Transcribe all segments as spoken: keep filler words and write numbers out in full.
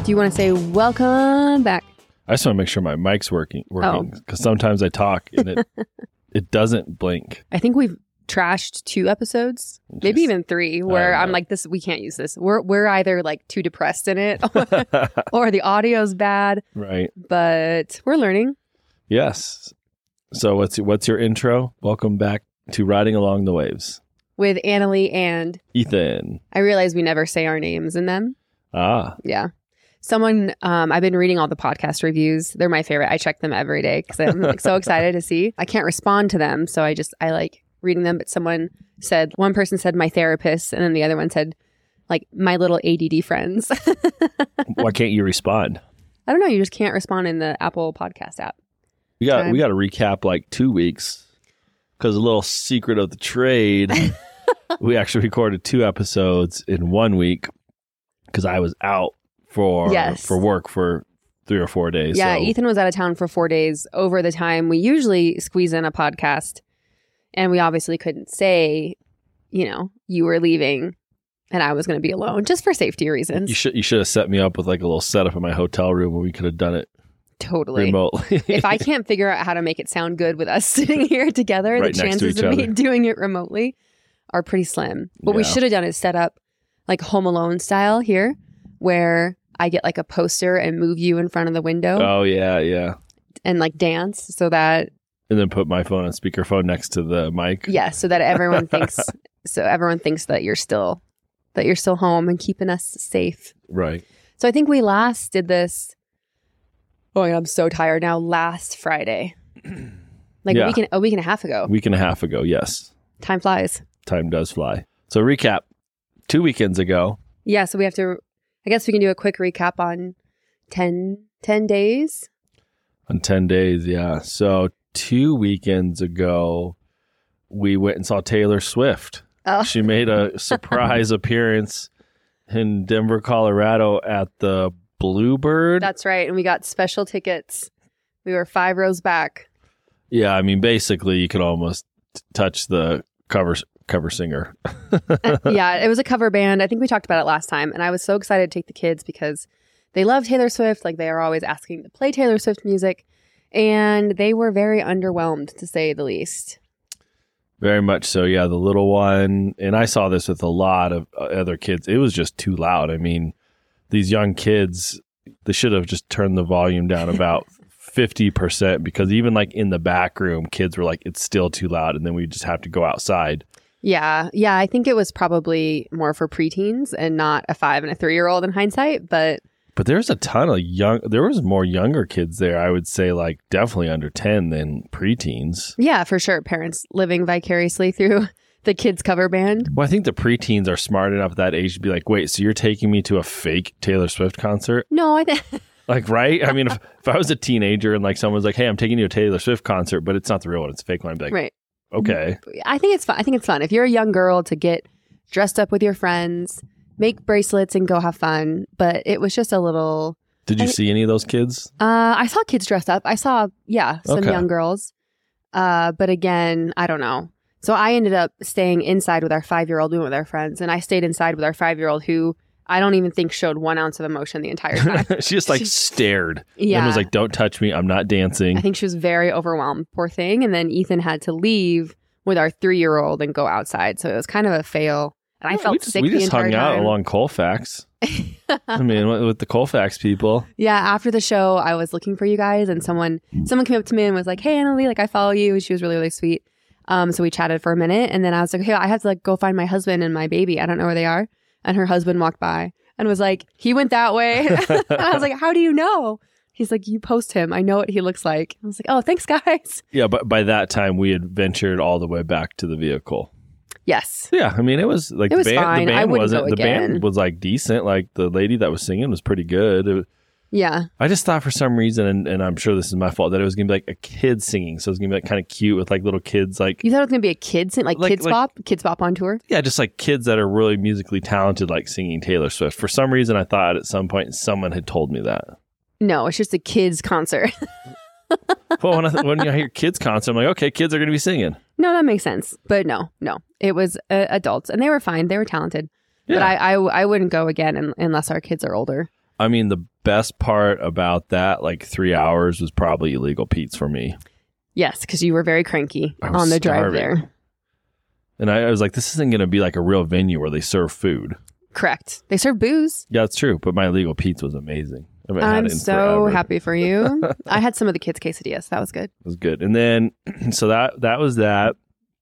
Do you want to say welcome back? I just want to make sure my mic's working working because Oh. sometimes I talk and it it doesn't blink. I think we've trashed two episodes, maybe Just- even three, where I don't I'm know. like, this, we can't use this. We're we're either like too depressed in it or the audio's bad, Right. but we're learning. Yes. So what's what's your intro? Welcome back to Riding Along the Waves. With Annalie and Ethan. I realize we never say our names in them. Ah. Yeah. Someone, um, I've been reading all the podcast reviews. They're my favorite. I check them every day because I'm like so excited to see. I can't respond to them. So I just, I like reading them. But someone said, one person said my therapist, and then the other one said like my little A D D friends. Why can't you respond? I don't know. You just can't respond in the Apple podcast app. We got Okay. we got to recap like two weeks because a little secret of the trade. We actually recorded two episodes in one week because I was out for Yes. for work for three or four days. Yeah. so. Ethan was out of town for four days over the time we usually squeeze in a podcast. And we obviously couldn't say, you know, you were leaving and I was going to be alone just for safety reasons. You should you should have set me up with like a little setup in my hotel room where we could have done it Totally. remotely. If I can't figure out how to make it sound good with us sitting here together, Right the next to chances each of me other. doing it remotely are pretty slim. What we Yeah. should have done is set up like Home Alone style here, where I get like a poster and move you in front of the window Oh yeah, yeah. and like dance so that, And then put my phone on speakerphone next to the mic. yeah, so that everyone thinks, so everyone thinks that you're still, that you're still home and keeping us safe. Right. So I think we last did this. Oh, I'm so tired now. Last Friday, like Yeah. a week and a week and a half ago. A week and a half ago, yes. Time flies. Time does fly. So recap. Two weekends ago. Yeah, so we have to, I guess we can do a quick recap on ten, ten days. On ten days, yeah. So two weekends ago, we went and saw Taylor Swift. Oh, She made a surprise appearance in Denver, Colorado at the Bluebird. that's right. And we got special tickets. We were five rows back. Yeah, I mean, basically, you could almost t- touch the cover cover singer. Yeah, it was a cover band. I think we talked about it last time. And I was so excited to take the kids because they love Taylor Swift. Like they are always asking to play Taylor Swift music. And they were very underwhelmed, to say the least. Very much so, yeah. The little one, and I saw this with a lot of uh, other kids. It was just too loud. I mean, these young kids, they should have just turned the volume down about fifty percent because even like in the back room, kids were like, it's still too loud. And then we just have to go outside. Yeah. Yeah. I think it was probably more for preteens and not a five and a three year old in hindsight. But But there's a ton of young, there was more younger kids there. I would say like definitely under ten than preteens. yeah, for sure. Parents living vicariously through the kids' cover band. Well, I think the preteens are smart enough at that age to be like, wait, so you're taking me to a fake Taylor Swift concert? No, I think. Like, right? I mean, if, if I was a teenager and like someone's like, hey, I'm taking you to a Taylor Swift concert, but it's not the real one, it's a fake one, I'd be like, Right. okay. I think it's fun. I think it's fun. If you're a young girl to get dressed up with your friends, make bracelets and go have fun. But it was just a little. Did you I- see any of those kids? Uh, I saw kids dressed up. I saw, yeah, some Okay. young girls. Uh, but again, I don't know. So I ended up staying inside with our five year old, we went with our friends, and I stayed inside with our five year old who I don't even think showed one ounce of emotion the entire time. She just like She- stared Yeah. and was like, don't touch me. I'm not dancing. I think she was very overwhelmed, poor thing. And then Ethan had to leave with our three year old and go outside. So it was kind of a fail. And I Yeah, felt we just, sick we the just entire hung out time. along Colfax. I mean, with, with the Colfax people. Yeah, after the show, I was looking for you guys, and someone someone came up to me and was like, "Hey, Annalie, like I follow you." She was really really sweet. Um, so we chatted for a minute, and then I was like, "Hey, I have to like go find my husband and my baby. I don't know where they are." And her husband walked by and was like, "He went that way." And I was like, "How do you know?" He's like, "You post him. I know what he looks like." I was like, "Oh, thanks, guys." Yeah, but by that time, we had ventured all the way back to the vehicle. Yes. Yeah, I mean, it was like It was the band. fine. The I band wouldn't wasn't. go The again. band was like decent. Like the lady that was singing was pretty good. It was- Yeah. I just thought for some reason, and, and I'm sure this is my fault, that it was gonna be like a kid singing. So it was gonna be like kind of cute with like little kids, like You thought it was gonna be a kids like, Like- kids like- bop, kids bop on tour. yeah, just like kids that are really musically talented, like singing Taylor Swift. For some reason, I thought at some point someone had told me that. No, it's just a kids concert. Well, when I, when I hear kids concert, I'm like, okay, kids are gonna be singing. No, that makes sense. But no, no, it was uh, adults, and they were fine. They were talented. Yeah. But I, I, I wouldn't go again un- unless our kids are older. I mean, the best part about that, like three hours, was probably Illegal Pete's for me. Yes, because you were very cranky I was on the drive starving. there. And I, I was like, this isn't going to be like a real venue where they serve food. Correct. They serve booze. Yeah, it's true. But my Illegal Pete's was amazing. I haven't had I'm it in so forever. happy for you. I had some of the kids' quesadillas. That was good. It was good. And then, so that that was that.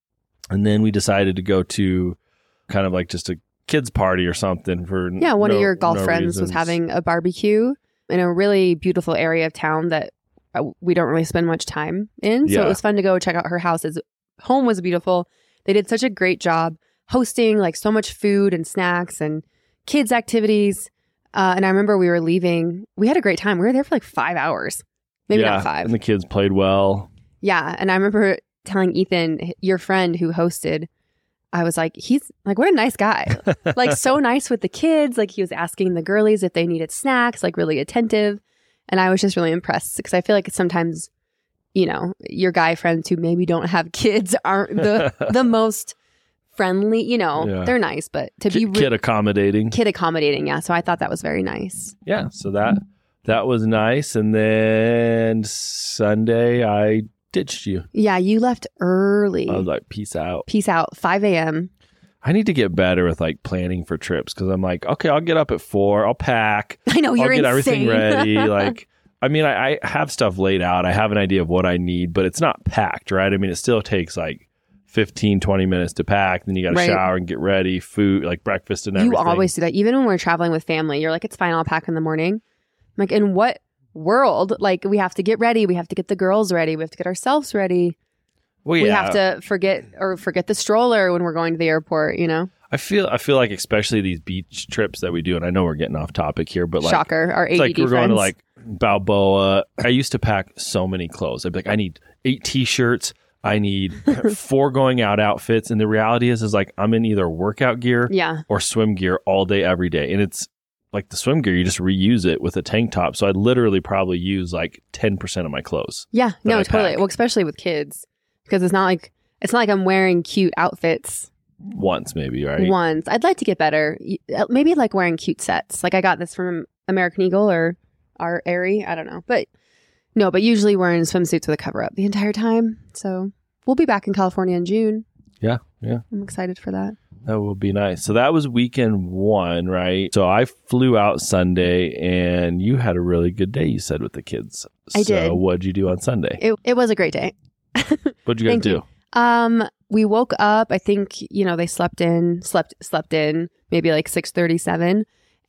And then we decided to go to kind of like just a kids party or something for Yeah, one no, of your golf no friends reasons. was having a barbecue in a really beautiful area of town that uh, we don't really spend much time in. So Yeah. it was fun to go check out her house. His home was beautiful. They did such a great job hosting like so much food and snacks and kids activities. Uh, and I remember we were leaving. We had a great time. We were there for like five hours. Maybe yeah, not five. And the kids played well. Yeah. And I remember telling Ethan, your friend who hosted, I was like, he's like, what a nice guy. Like so nice with the kids. Like he was asking the girlies if they needed snacks, like really attentive. And I was just really impressed because I feel like sometimes, you know, your guy friends who maybe don't have kids aren't the the most friendly, you know, Yeah. they're nice, but to be Kid, re- kid accommodating. kid accommodating. Yeah. So I thought that was very nice. Yeah, so that that was nice. And then Sunday, I ditched you. Yeah. You left early. I was like, peace out. Peace out. five a.m. I need to get better with like planning for trips because I'm like, okay, I'll get up at four, I'll pack, I know you're I'll get insane. everything ready. Like, I mean, I, I have stuff laid out. I have an idea of what I need, but it's not packed, right? I mean, it still takes like fifteen, twenty minutes to pack. Then you got to Right. shower and get ready, food, like breakfast and everything. You always do that. Even when we're traveling with family, you're like, it's fine. I'll pack in the morning. I'm like, in what world? Like, we have to get ready. We have to get the girls ready. We have to get ourselves ready. well, yeah. We have to forget or forget the stroller when we're going to the airport, you know? I feel I feel like especially these beach trips that we do, and I know we're getting off topic here, but like Shocker. Our A D D it's like we're friends. going to like Balboa. I used to pack so many clothes. I'd be like, I need eight t-shirts. I need four going out outfits. And the reality is, is like I'm in either workout gear Yeah. or swim gear all day, every day. And it's like the swim gear, you just reuse it with a tank top. So I'd literally probably use like ten percent of my clothes. Yeah. No, I totally. pack. Well, especially with kids. Because it's not like it's not like I'm wearing cute outfits Once maybe, right? once. I'd like to get better. Y- uh, Maybe like wearing cute sets. Like I got this from American Eagle or our Aerie. I don't know. But no, but usually wearing swimsuits with a cover up the entire time. So we'll be back in California in June. Yeah, yeah. I'm excited for that. That will be nice. So that was weekend one, right? So I flew out Sunday and you had a really good day, you said, with the kids. I so did. what'd you do on Sunday? It it was a great day. What'd you guys Thank do? you. Um, we woke up. I think you know they slept in, slept slept in maybe like six thirty seven,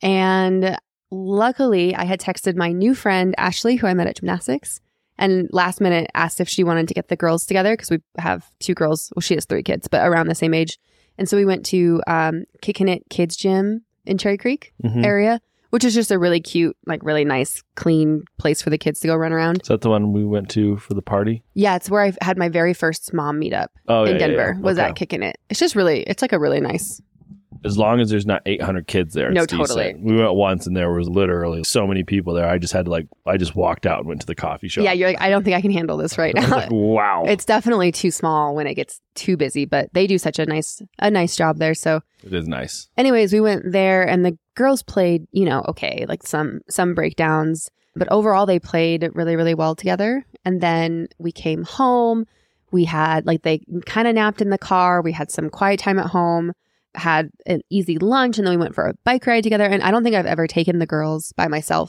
and luckily I had texted my new friend Ashley, who I met at gymnastics, and last minute asked if she wanted to get the girls together because we have two girls. Well, she has three kids, but around the same age, and so we went to um, Kickin' It Kids Gym in Cherry Creek Mhm. area, which is just a really cute, like really nice, clean place for the kids to go run around. Is that the one we went to for the party? Yeah, it's where I had my very first mom meetup. Oh, in yeah, yeah, Denver yeah. was Okay. at Kickin' It. It's just really, it's like a really nice. As long as there's not eight hundred kids there. It's No, decent. totally. We went once and there was literally so many people there. I just had to like, I just walked out and went to the coffee shop. Yeah, you're like, I don't think I can handle this right I was now. like, wow. It's definitely too small when it gets too busy, but they do such a nice, a nice job there. So, It is nice. anyways, we went there and the girls played, you know, okay, like some some breakdowns, but overall they played really, really well together. And then we came home. We had like they kind of napped in the car. We had some quiet time at home. Had an easy lunch, and then we went for a bike ride together. And I don't think I've ever taken the girls by myself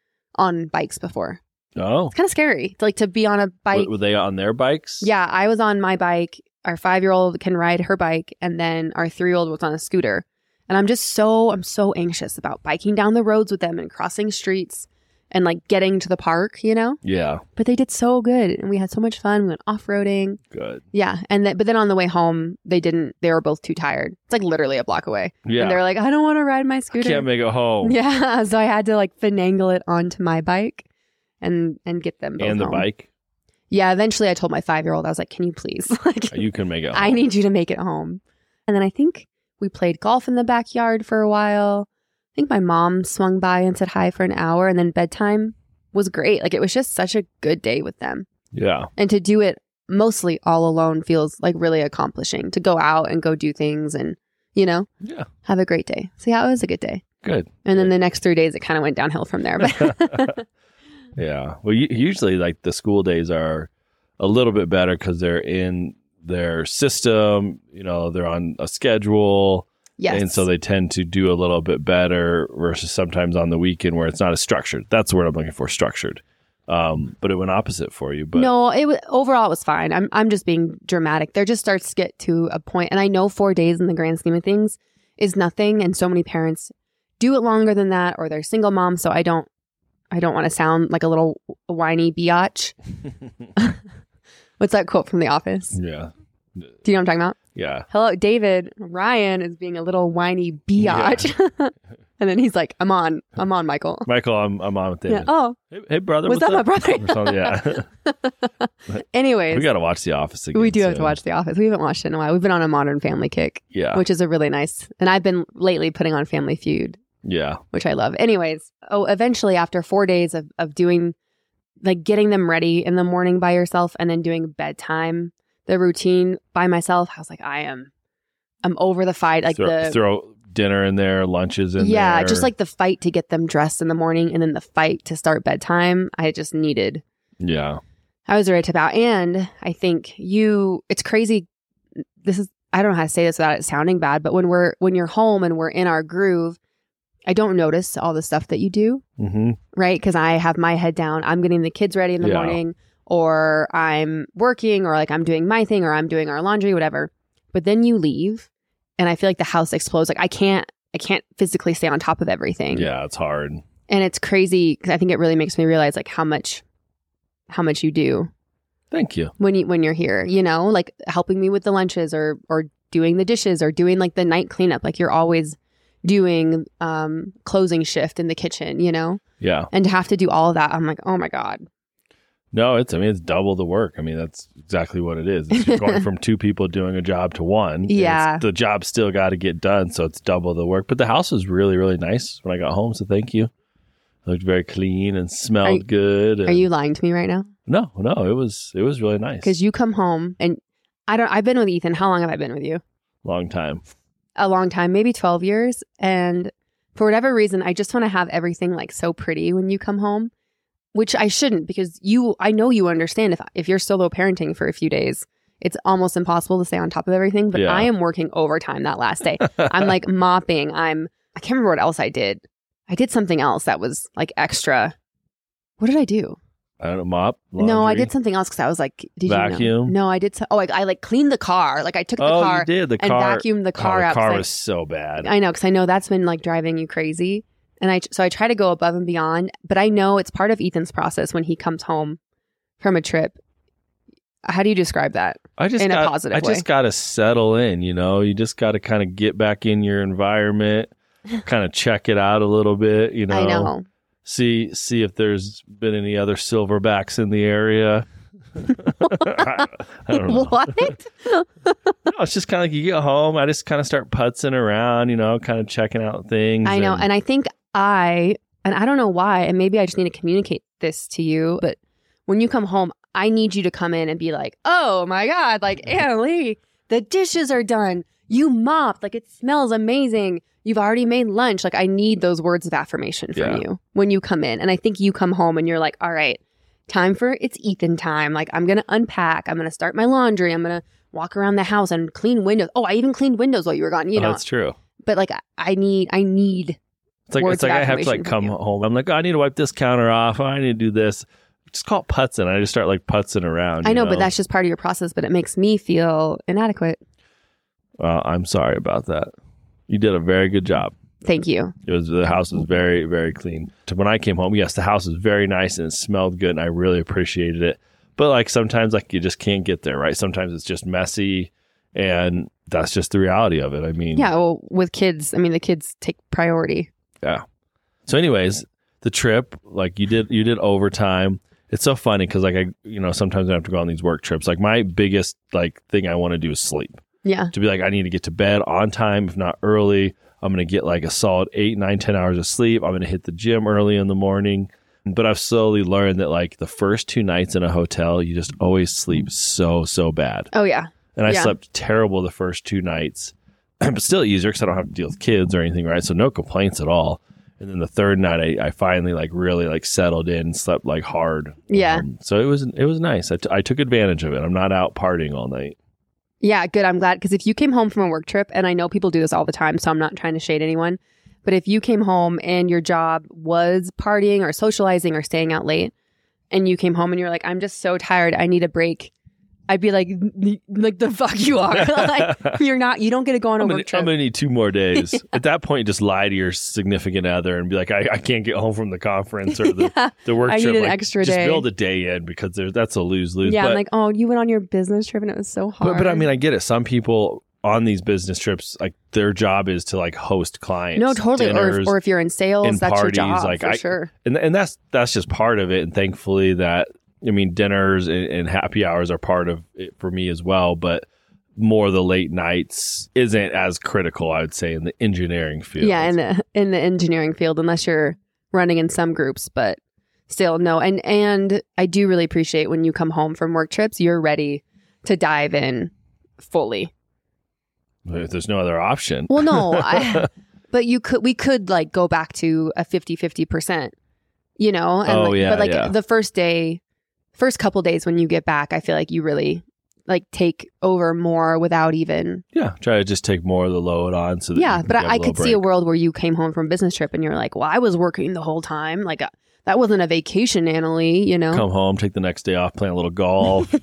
on bikes before. Oh. It's kind of scary, to, like to be on a bike. Were, were they on their bikes? Yeah, I was on my bike. Our five-year-old can ride her bike, and then our three-year-old was on a scooter. And I'm just so I'm so anxious about biking down the roads with them and crossing streets and like getting to the park, you know. Yeah. But they did so good, and we had so much fun. We went off-roading. Good. Yeah, and then but then on the way home, they didn't. They were both too tired. It's like literally a block away. Yeah. And they're like, I don't want to ride my I scooter. can't make it home. Yeah, so I had to like finagle it onto my bike and and get them both And the home. bike. Yeah, eventually I told my five-year-old, I was like, can you please? like, You can make it home. I need you to make it home. And then I think we played golf in the backyard for a while. I think my mom swung by and said hi for an hour, and then bedtime was great. Like it was just such a good day with them. Yeah. And to do it mostly all alone feels like really accomplishing, to go out and go do things and, you know, Yeah. have a great day. So yeah, it was a good day. Good. And then the next three days, it kind of went downhill from there. But Yeah. Well, u- usually like the school days are a little bit better because they're in their system, you know, they're on a schedule. yes. And so they tend to do a little bit better versus sometimes on the weekend where it's not as structured. That's the word I'm looking for, structured. Um, but it went opposite for you. But no, it was, overall it was fine. I'm I'm just being dramatic. There just starts to get to a point, and I know four days in the grand scheme of things is nothing, and so many parents do it longer than that, or they're single moms. So I don't I don't want to sound like a little whiny biatch. What's that quote from The Office? yeah. Do you know what I'm talking about? Yeah. Hello, David. Ryan is being a little whiny biatch. Yeah. And then he's like, I'm on. I'm on, Michael. Michael, I'm I'm on with David. Yeah. Oh. Hey, hey, brother. Was what's that up? my brother? Yeah. Anyways. We got to watch The Office again. We do have soon. to watch The Office. We haven't watched it in a while. We've been on a Modern Family kick, Yeah. which is a really nice. And I've been lately putting on Family Feud, Yeah. which I love. Anyways, oh, eventually after four days of, of doing, like getting them ready in the morning by yourself and then doing bedtime, the routine by myself, I was like, I am, I'm over the fight. Like throw, the, throw dinner in there, lunches in yeah, there. just like the fight to get them dressed in the morning and then the fight to start bedtime. I just needed, Yeah. I was ready to bow. And I think you, it's crazy. This is, I don't know how to say this without it sounding bad, but when we're, when you're home and we're in our groove, I don't notice all the stuff that you do, Mm-hmm. right? Because I have my head down. I'm getting the kids ready in the Yeah. morning, or I'm working, or like I'm doing my thing, or I'm doing our laundry, whatever. But then you leave and I feel like the house explodes. Like I can't, I can't physically stay on top of everything. Yeah, it's hard. And it's crazy because I think it really makes me realize like how much, how much you do Thank you. when you, when you're here, you know, like helping me with the lunches or, or doing the dishes or doing like the night cleanup. Like you're always doing um closing shift in the kitchen, you know, Yeah. and to have to do all of that, I'm like, oh my God. No, it's, I mean, it's double the work. I mean, that's exactly what it is. It's just going from two people doing a job to one. and Yeah. it's- the job still got to get done. So it's double the work. But the house was really, really nice when I got home. So thank you. It looked very clean and smelled Are you- good. Are and- you lying to me right now? No, no, it was, it was really nice. Because you come home and I don't, I've been with Ethan. How long have I been with you? Long time. A long time, maybe twelve years. And for whatever reason, I just want to have everything like so pretty when you come home, which I shouldn't, because you, I know you understand if, if you're solo parenting for a few days, it's almost impossible to stay on top of everything. But Yeah. I am working overtime that last day. I'm like mopping. I'm, I can't remember what else I did. I did something else that was like extra. What did I do? I don't know, mop. No, I laundry? did something else because I was like, did you Vacuum? know? No, I did. So, oh, I, I like cleaned the car. Like I took the Oh, car you did. The and car. vacuumed the Oh, car the out. 'cause car I- was so bad. I know, because I know that's been like driving you crazy. And I, so I try to go above and beyond, but I know it's part of Ethan's process when he comes home from a trip. How do you describe that? I just in a got, positive I way. just got to settle in, you know, you just got to kind of get back in your environment, kind of check it out a little bit, you know, I know. see, see if there's been any other silverbacks in the area. I, I don't know. What? No, it's just kind of like you get home. I just kind of start putzing around, you know, kind of checking out things. I know. And I think I, and I don't know why, and maybe I just need to communicate this to you, but when you come home, I need you to come in and be like, oh my God, like, Annalie, the dishes are done. You mopped. Like, it smells amazing. You've already made lunch. Like, I need those words of affirmation from Yeah. you when you come in. And I think you come home and you're like, all right, time for it's Ethan time. Like, I'm going to unpack. I'm going to start my laundry. I'm going to walk around the house and clean windows. Oh, I even cleaned windows while you were gone, you oh, know. that's true. But like, I- I need, I need, It's like, words it's like of I have to like affirmation come from you. home. I'm like, oh, I need to wipe this counter off. Oh, I need to do this. Just call it putzing. I just start like putzing around. I you know, but that's just part of your process, but it makes me feel inadequate. Well, I'm sorry about that. You did a very good job. Thank you. It was the house was very, very clean. So when I came home, yes, the house was very nice and it smelled good, and I really appreciated it. But like sometimes, like you just can't get there, right? Sometimes it's just messy, and that's just the reality of it. I mean, Yeah, well, with kids, I mean, the kids take priority. yeah. So, anyways, the trip, like you did, you did overtime. It's so funny because, like, I, you know, sometimes I have to go on these work trips. Like, my biggest like thing I want to do is sleep. Yeah. To be like, I need to get to bed on time, if not early. I'm going to get like a solid eight, nine, ten hours of sleep. I'm going to hit the gym early in the morning. But I've slowly learned that like the first two nights in a hotel, you just always sleep so, so bad. Oh, yeah. And I Yeah. slept terrible the first two nights. but still easier because I don't have to deal with kids or anything, right? So no complaints at all. And then the third night, I, I finally like really like settled in and slept like hard. Yeah. Um, so it was it was nice. I, t- I took advantage of it. I'm not out partying all night. Yeah, good. I'm glad. Because if you came home from a work trip, and I know people do this all the time, so I'm not trying to shade anyone, but if you came home and your job was partying or socializing or staying out late, and you came home and you're like, I'm just so tired, I need a break, I'd be like, like the fuck you are. Like, you're not, you don't get to go on a I'm work gonna, trip. I'm going to need two more days. At that point, just lie to your significant other and be like, I, I can't get home from the conference or the, Yeah, the work I trip. need an like, extra just day. build a day in because there, that's a lose-lose. Yeah, but, I'm like, oh, you went on your business trip and it was so hard. but, but I mean, I get it. Some people on these business trips, like their job is to like host clients. no, totally. Or if, dinners, or if you're in sales, and that's parties, your job like for I, sure. And and that's that's just part of it. And thankfully that, I mean, dinners and, and happy hours are part of it for me as well. But more the late nights isn't as critical, I would say, in the engineering field. Yeah, in the in the engineering field, unless you're running in some groups, but still no. And and I do really appreciate when you come home from work trips, you're ready to dive in fully. If there's no other option. Well, no, I, but you could we could like go back to a fifty-fifty percent, you know? And Oh, like, yeah, but like yeah. the first day, first couple days when you get back, I feel like you really like take over more without even. Yeah, try to just take more of the load on. So that Yeah, you can but get I, I little could see a break. world where you came home from a business trip and you're like, well, I was working the whole time. Like, uh, that wasn't a vacation, Annalie, you know? Come home, take the next day off, play a little golf.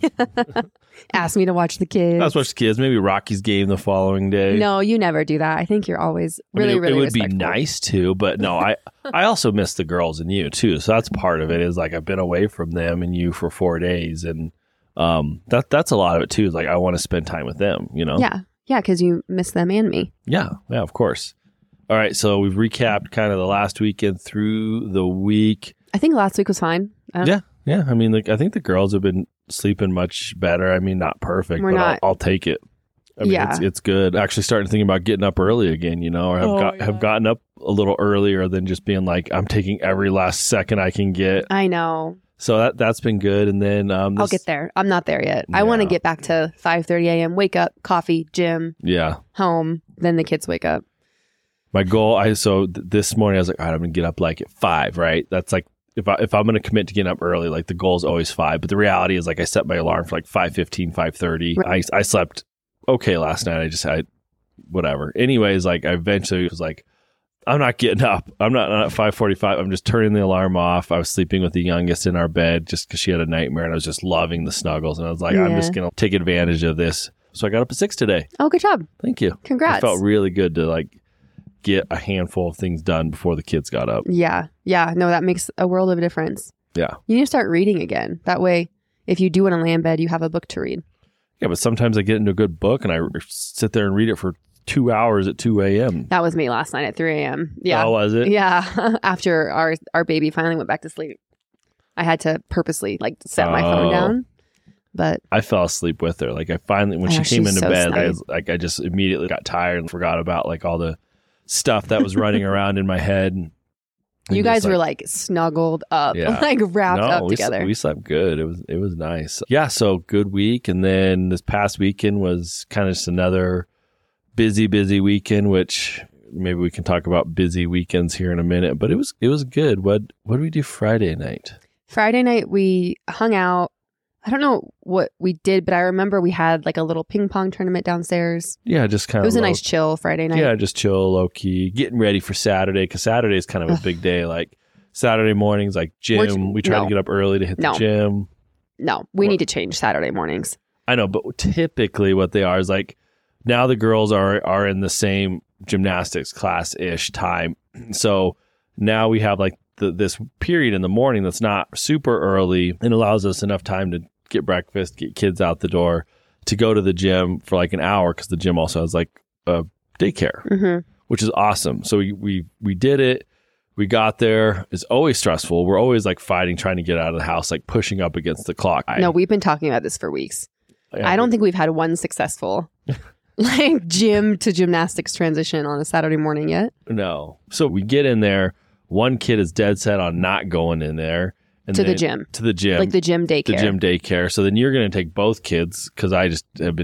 Ask me to watch the kids. Let's watch the kids. Maybe Rocky's game the following day. No, you never do that. I think you're always I mean, really, it, really it would be respectful. nice to, but no, I I also miss the girls and you too. So that's part of it. Is like I've been away from them and you for four days, and um, that that's a lot of it too. Is like I want to spend time with them. You know? Yeah. Yeah, because you miss them and me. Yeah, yeah, of course. All right, so we've recapped kind of the last weekend through the week. I think last week was fine. I don't- Yeah, yeah. I mean, like I think the girls have been sleeping much better. I mean, not perfect, We're but not- I'll, I'll take it. I mean, Yeah. it's, it's good. Actually, starting to think about getting up early again. You know, or have Oh, got, yeah. have gotten up a little earlier than just being like I'm taking every last second I can get. I know. So that that's been good. And then um, I'll this- get there. I'm not there yet. I want to Yeah. get back to five thirty a.m. Wake up, coffee, gym, Yeah, home. Then the kids wake up. my goal. I so th- this morning I was like, all right, I'm gonna get up like at five. Right, that's like. If, I, if I'm going to commit to getting up early, like the goal is always five. But the reality is like I set my alarm for like five fifteen, five thirty. I, I slept okay last night. I just had whatever. Anyways, like I eventually was like, I'm not getting up. I'm not, not at five forty-five. I'm just turning the alarm off. I was sleeping with the youngest in our bed just because she had a nightmare and I was just loving the snuggles. And I was like, I'm Yeah. just going to take advantage of this. So I got up at six today. Oh, good job. Thank you. Congrats. It felt really good to like get a handful of things done before the kids got up. Yeah. Yeah. No, that makes a world of a difference. Yeah. You need to start reading again. That way, if you do want to lay in bed, you have a book to read. Yeah, but sometimes I get into a good book and I r- sit there and read it for two hours at two a.m. That was me last night at three a.m. Yeah. Oh, was it? Yeah. After our, our baby finally went back to sleep, I had to purposely like set my phone Oh. down. But I fell asleep with her. Like I finally, when I she know, came she's into so bed, I snuggy. was, like I just immediately got tired and forgot about like all the stuff that was running around in my head. And you just, guys were like snuggled up, Yeah. like wrapped no, up we, s- together. we slept good. It was it was nice. Yeah, so good week, and then this past weekend was kind of just another busy, busy weekend. Which maybe we can talk about busy weekends here in a minute. But it was it was good. What what did we do Friday night? Friday night, we hung out. I don't know what we did, but I remember we had like a little ping pong tournament downstairs. Yeah, just kind It of was a nice chill Friday night. Yeah, just chill, low key, getting ready for Saturday because Saturday is kind of a Ugh. big day. Like Saturday mornings, like We're- gym. We try no. to get up early to hit No. the gym. No, we What? need to change Saturday mornings. I know, but typically what they are is like now the girls are are in the same gymnastics class ish time. So now we have like the, this period in the morning that's not super early and allows us enough time to get breakfast, get kids out the door, to go to the gym for like an hour because the gym also has like a daycare, Mm-hmm. which is awesome. So we we we did it. We got there. It's always stressful. We're always like fighting, trying to get out of the house, like pushing up against the clock. I, No, we've been talking about this for weeks. yeah, I don't think we've had one successful like gym to gymnastics transition on a Saturday morning yet. No. So we get in there. One kid is dead set on not going in there. And To the then- gym. To the gym. Like the gym daycare. the gym daycare. So then you're going to take both kids because I just have been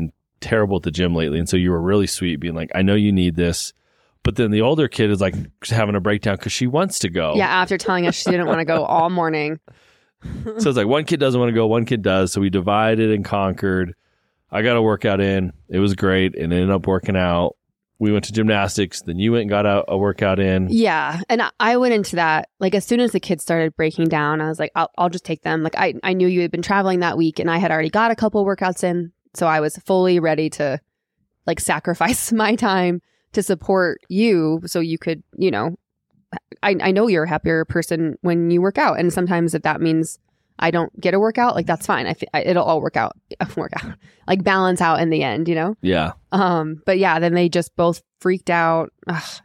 terrible at the gym lately. And so you were really sweet being like, I know you need this. But then the older kid is like having a breakdown because she wants to go. Yeah, after telling us she didn't want to go all morning. So it's like one kid doesn't want to go, one kid does. So we divided and conquered. I got a workout in. It was great and ended up working out. We went to gymnastics. Then you went and got a, a workout in. Yeah. And I- I went into that, like as soon as the kids started breaking down, I was like, I'll, I'll just take them. Like I, I knew you had been traveling that week and I had already got a couple workouts in. So I was fully ready to like sacrifice my time to support you so you could, you know, I, I know you're a happier person when you work out. And sometimes if that means I don't get a workout, like that's fine. I, f- I it'll all work out, work out, like balance out in the end, you know? Yeah. Um, but yeah, then they just both freaked out. Ugh,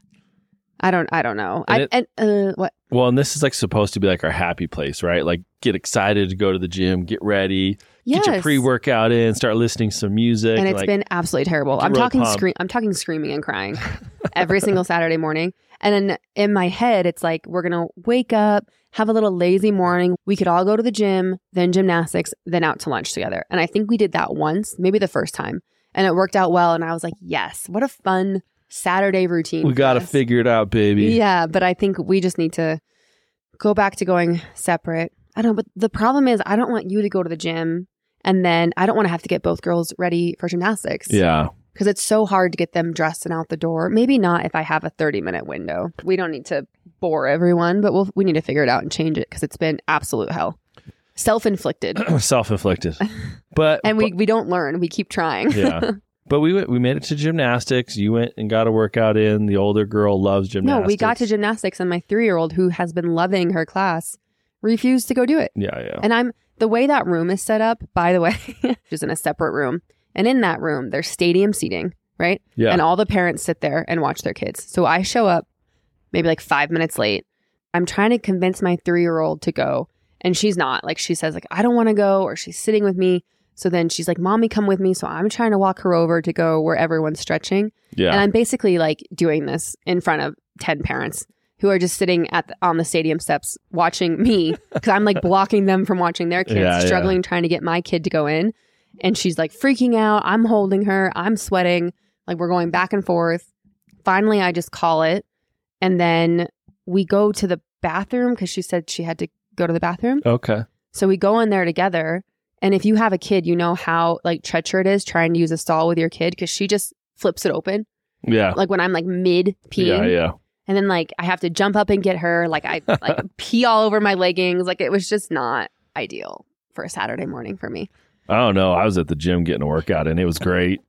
I don't, I don't know. And I, it- and, uh, what? Well, and this is like supposed to be like our happy place, right? Like get excited to go to the gym, get ready, Yes. get your pre-workout in, start listening to some music. And it's like, been absolutely terrible. get I'm really talking pumped. scream. I'm talking screaming and crying every single Saturday morning. And then in my head, it's like we're gonna wake up, have a little lazy morning. We could all go to the gym, then gymnastics, then out to lunch together. And I think we did that once, maybe the first time, and it worked out well. And I was like, yes, what a fun Saturday routine. we for got to us. figure it out, baby. Yeah, but I think we just need to go back to going separate. I don't know, but the problem is I don't want you to go to the gym and then I don't want to have to get both girls ready for gymnastics. Yeah. Because it's so hard to get them dressed and out the door. Maybe not if I have a thirty minute window. We don't need to bore everyone, but we'll, we need to figure it out and change it because it's been absolute hell. Self-inflicted. Self-inflicted. But And we, we don't learn. We keep trying. yeah. But we went, we made it to gymnastics. You went and got a workout in. The older girl loves No, gymnastics. we got to gymnastics and my three-year-old who has been loving her class refused to go do it. Yeah, yeah. And I'm the way that room is set up, by the way, just in a separate room. And in that room, there's stadium seating, right? Yeah. And all the parents sit there and watch their kids. So I show up maybe like five minutes late. I'm trying to convince my three-year-old to go. And she's not. Like she says, like, I don't want to go, or she's sitting with me. So then she's like, Mommy, come with me. So I'm trying to walk her over to go where everyone's stretching. yeah. And I'm basically like doing this in front of ten parents who are just sitting at the, on the stadium steps watching me because I'm like blocking them from watching their kids, Yeah, yeah. struggling trying to get my kid to go in. And she's like freaking out. I'm holding her. I'm sweating. Like we're going back and forth. Finally, I just call it. And then we go to the bathroom because she said she had to go to the bathroom. Okay. So we go in there together. And if you have a kid, you know how like treacherous it is trying to use a stall with your kid because she just flips it open. Yeah. Like when I'm like mid peeing. Yeah, yeah. And then like I have to jump up and get her. Like I like pee all over my leggings. Like it was just not ideal for a Saturday morning for me. I don't know. I was at the gym getting a workout and it was great.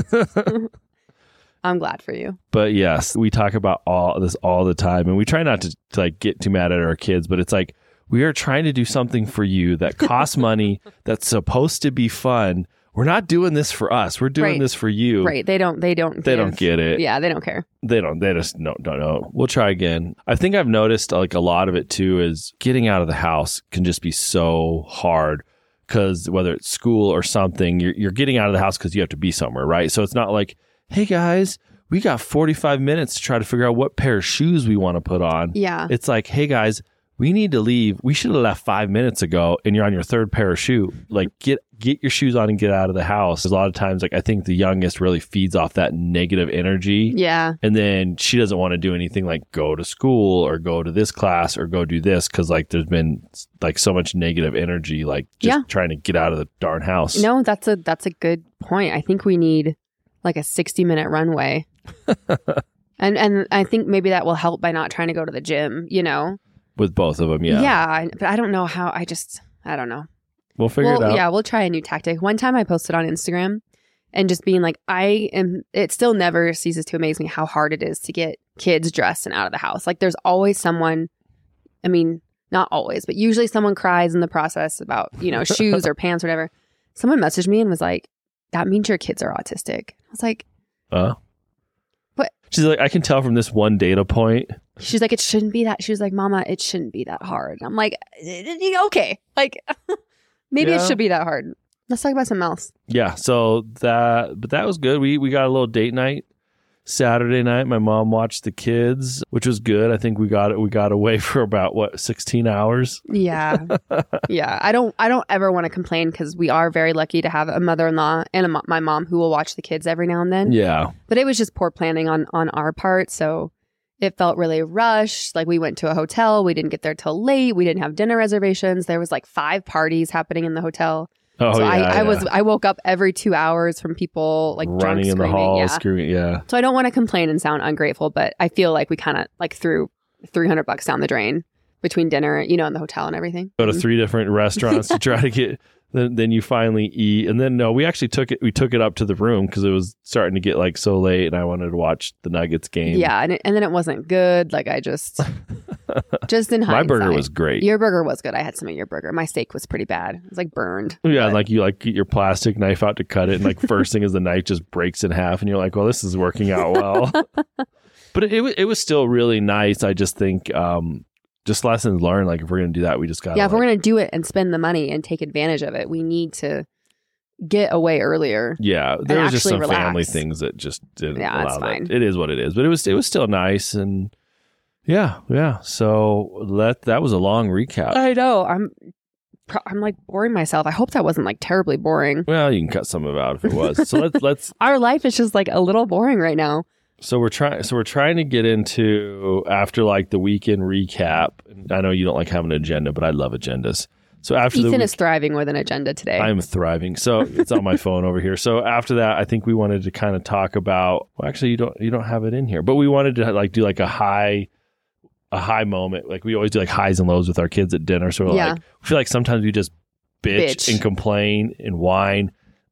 I'm glad for you. But yes, we talk about all this all the time, and we try not to, to like get too mad at our kids, but it's like we are trying to do something for you that costs money, that's supposed to be fun. We're not doing this for us. We're doing Right. this for you. Right. They don't they don't They give- don't get it. Yeah, they don't care. They don't. They just no, don't know. We'll try again. I think I've noticed like a lot of it too is getting out of the house can just be so hard because whether it's school or something, you're you're getting out of the house because you have to be somewhere, right? So it's not like, hey guys, we got forty-five minutes to try to figure out what pair of shoes we want to put on. Yeah. It's like, hey guys, we need to leave. We should have left five minutes ago, and you're on your third pair of shoe. Like, get get your shoes on and get out of the house. A lot of times, like I think the youngest really feeds off that negative energy, Yeah. and then she doesn't want to do anything like go to school or go to this class or go do this because like there's been like so much negative energy, like just Yeah. trying to get out of the darn house. No, that's a that's a good point. I think we need like a sixty minute runway. and and I think maybe that will help by not trying to go to the gym, you know. With both of them, yeah. Yeah, I- but I don't know how I just I don't know. We'll figure well, it out. yeah, we'll try a new tactic. One time I posted on Instagram and just being like, I am, it still never ceases to amaze me how hard it is to get kids dressed and out of the house. Like there's always someone, I mean, not always, but usually someone cries in the process about, you know, shoes or pants or whatever. Someone messaged me and was like, that means your kids are autistic. I was like, Uh, What? She's like, I can tell from this one data point. she's like, it shouldn't be that. She was like, Mama, it shouldn't be that hard. I'm like, okay. Like, maybe Yeah. it should be that hard. Let's talk about something else. Yeah, so that, but that was good. We we got a little date night Saturday night, my mom watched the kids, which was good. I think we got it. We got away for about what sixteen hours. Yeah, yeah. I don't. I don't ever want to complain because we are very lucky to have a mother-in-law and a, mo- my mom who will watch the kids every now and then. Yeah, but it was just poor planning on on our part. So it felt really rushed. Like we went to a hotel. We didn't get there till late. We didn't have dinner reservations. There was like five parties happening in the hotel. Oh, so yeah, I, I yeah. was I woke up every two hours from people like running drunk, in the screaming. hall, yeah. screaming. Yeah. So I don't want to complain and sound ungrateful, but I feel like we kind of like threw three hundred bucks down the drain between dinner, you know, and the hotel and everything. Go to three different restaurants to try to get. Then, then you finally eat, and then no, we actually took it. We took it up to the room because it was starting to get like so late, and I wanted to watch the Nuggets game. Yeah, and it, and then it wasn't good. Like I just, just in my hindsight, burger was great. Your burger was good. I had some of your burger. My steak was pretty bad. It was like burned. Yeah, but- like you like get your plastic knife out to cut it, and like first thing is the knife just breaks in half, and you're like, well, this is working out well. But it it, wa- it was still really nice. I just think. um Just lessons learned. Like if we're gonna do that, we just got yeah. If we're gonna do it and spend the money and take advantage of it, we need to get away earlier. Yeah, there was just some actually family relax. things that just didn't Yeah, allow it's fine. that. It is what it is, but it was it was still nice, and yeah, yeah. So that that was a long recap. I know. I'm. pro- I'm like boring myself. I hope that wasn't like terribly boring. Well, you can cut some of it out if it was. So let's let's. Our life is just like a little boring right now. So we're trying. So we're trying to get into after like the weekend recap. I know you don't like having an agenda, but I love agendas. So after Ethan the week, is thriving with an agenda today. I'm thriving. So it's on my phone over here. So after that, I think we wanted to kind of talk about. Well, actually, you don't you don't have it in here, but we wanted to like do like a high, a high moment. Like we always do like highs and lows with our kids at dinner. So we're Yeah. like, I feel like sometimes we just bitch, Bitch. and complain and whine.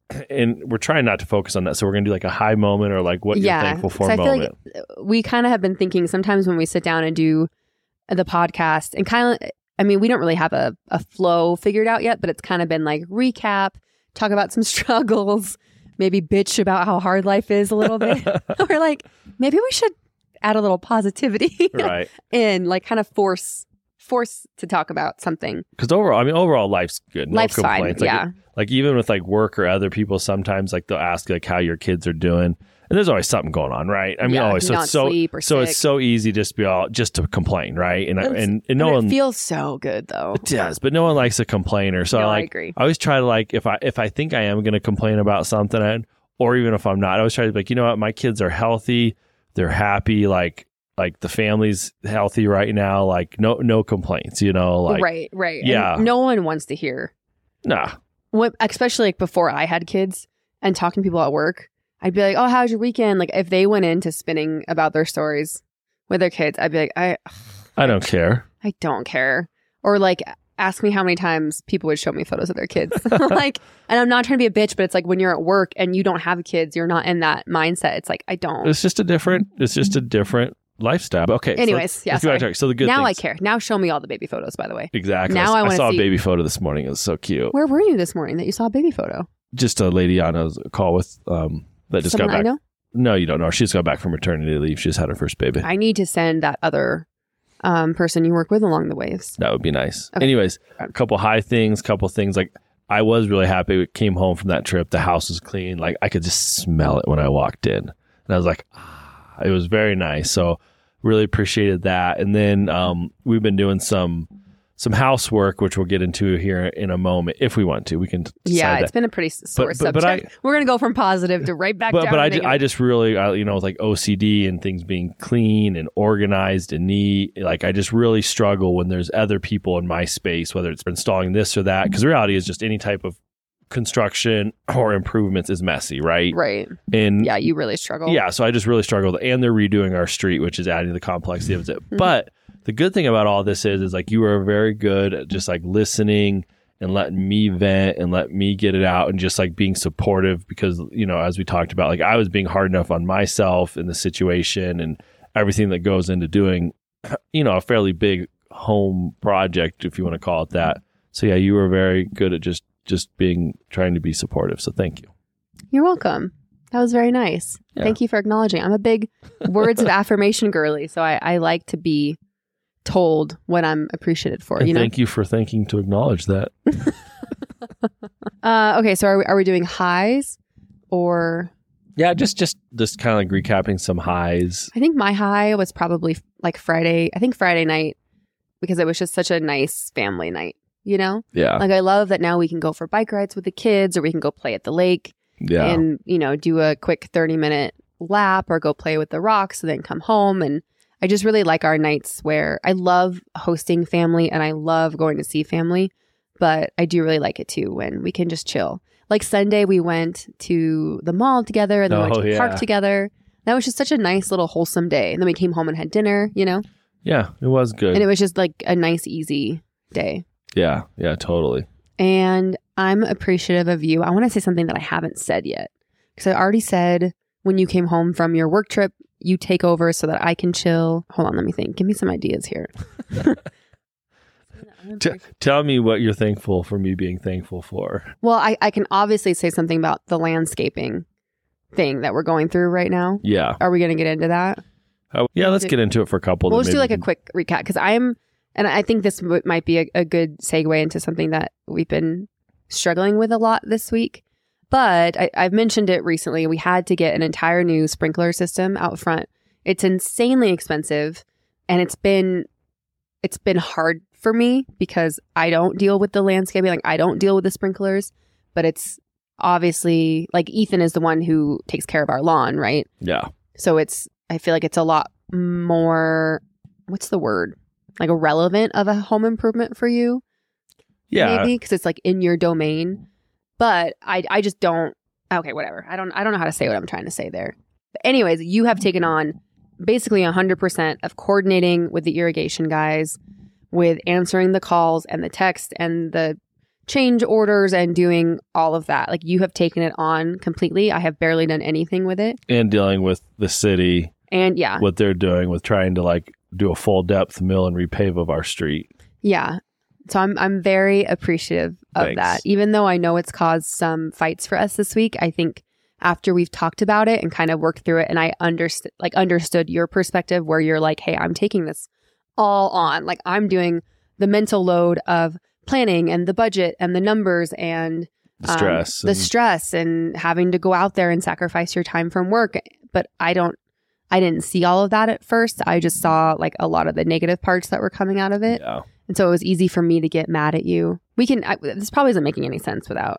And we're trying not to focus on that. So we're going to do like a high moment or like what Yeah. you're thankful for So I feel moment. like we kind of have been thinking sometimes when we sit down and do the podcast and kind of, I mean, we don't really have a, a flow figured out yet, but it's kind of been like recap, talk about some struggles, maybe bitch about how hard life is a little bit. Or like, maybe we should add a little positivity Right. in, like kind of force force to talk about something. Because overall, I mean, overall, life's good. No Life's fine. complaints. Like, Yeah. like even with like work or other people, sometimes like they'll ask like how your kids are doing, and there's always something going on, right? I mean, Yeah, always. So not it's so sleep or so sick. it's so easy just to be all just to complain, right? And It's- and, and no And one it feels so good though. it does, but no one likes a complainer. So No, I like, agree. I always try to like if I if I think I am going to complain about something, and, or even if I'm not, I always try to be like, you know what, my kids are healthy, they're happy, like like the family's healthy right now, like no no complaints, you know, like right, right. And yeah. no one wants to hear nah. what, especially like before I had kids and talking to people at work, I'd be like, "Oh, how's your weekend?" Like if they went into spinning about their stories with their kids, I'd be like, "I, I don't care. I don't care." Or like, ask me how many times people would show me photos of their kids. Like, and I'm not trying to be a bitch, but it's like when you're at work and you don't have kids, you're not in that mindset. It's like I don't. It's just a different. It's just a different lifestyle. Okay. so Anyways, let's- yeah, let's go back sorry. to- So the good now things. I care. Now show me all the baby photos. By the way, Exactly. Now I I wanna saw see- a baby photo this morning. It was so cute. where were you this morning that you saw a baby photo? Just a lady on a call with um that just Someone got I back. know. No, you don't know. She just got back from maternity leave. She just had her first baby. I need to send that other um, person you work with along the waves. That would be nice. Okay. Anyways, a couple high things, couple things like I was really happy. We came home from that trip. The house was clean. Like I could just smell it when I walked in, and I was like, ah, it was very nice. So really appreciated that. And then um, we've been doing some some housework, which we'll get into here in a moment if we want to. We can decide Yeah, that. it's been a pretty s- sore But- but- but subject. We're gonna go from positive to right back but down. but I, to ju- I just really I, you know with like O C D and things being clean and organized and neat, like I just really struggle when there's other people in my space, whether it's installing this or that, because the reality is just any type of construction or improvements is messy, right? right. And Yeah, you really struggle. yeah, so I just really struggled, and they're redoing our street, which is adding to the complexity of it. But the good thing about all this is, is like you were very good at just like listening and letting me vent and let me get it out and just like being supportive because, you know, as we talked about, like I was being hard enough on myself in the situation and everything that goes into doing, you know, a fairly big home project, if you want to call it that. So yeah, you were very good at just, just being, trying to be supportive. So thank you. You're welcome. That was very nice. Yeah. Thank you for acknowledging. I'm a big words of affirmation girly, so I, I like to be told what I'm appreciated for. And You know. thank you for thinking to acknowledge that. Uh, okay, so are we, are we doing highs or Yeah, just just just kind of like recapping some highs. I think my high was probably like Friday. I think Friday night, because it was just such a nice family night, you know? Yeah. Like I love that now we can go for bike rides with the kids, or we can go play at the lake Yeah. and, you know, do a quick thirty minute lap or go play with the rocks and then come home. And I just really like our nights where I love hosting family and I love going to see family, but I do really like it too when we can just chill. Like Sunday, we went to the mall together and then we went Oh, to the yeah. park together. That was just such a nice little wholesome day. And then we came home and had dinner, you know? Yeah, it was good. And it was just like a nice, easy day. yeah, yeah, totally. And I'm appreciative of you. I want to say something that I haven't said yet. Because I already said when you came home from your work trip, you take over so that I can chill. Hold on, let me think. Give me some ideas here. T- tell me what you're thankful for me being thankful for. Well, I, I can obviously say something about the landscaping thing that we're going through right now. Yeah. Are we going to get into that? Uh, yeah, let's get into it for a couple. We'll that just do maybe like a can- quick recap because I'm, and I think this w- might be a, a good segue into something that we've been struggling with a lot this week. But I, I've mentioned it recently. We had to get an entire new sprinkler system out front. It's insanely expensive, and it's been it's been hard for me because I don't deal with the landscaping. Like I don't deal with the sprinklers, but it's obviously like Ethan is the one who takes care of our lawn, right? Yeah. So it's, I feel like it's a lot more, what's the word? Like a relevant of a home improvement for you. Yeah. Maybe because it's like in your domain. But I, I just don't, okay, whatever. I don't, I don't know how to say what I'm trying to say there. But anyways, you have taken on basically one hundred percent of coordinating with the irrigation guys, with answering the calls and the text and the change orders and doing all of that. Like you have taken it on completely. I have barely done anything with it. And dealing with the city, And yeah, what they're doing with trying to like do a full depth mill and repave of our street. yeah. So I'm I'm very appreciative of Thanks. that. Even though I know it's caused some fights for us this week, I think after we've talked about it and kind of worked through it, and I understood like understood your perspective where you're like, hey, I'm taking this all on. Like I'm doing the mental load of planning and the budget and the numbers and The stress. um, the and- stress and having to go out there and sacrifice your time from work. But I don't, I didn't see all of that at first. I just saw like a lot of the negative parts that were coming out of it. Yeah. And so it was easy for me to get mad at you. We can, I, this probably isn't making any sense without.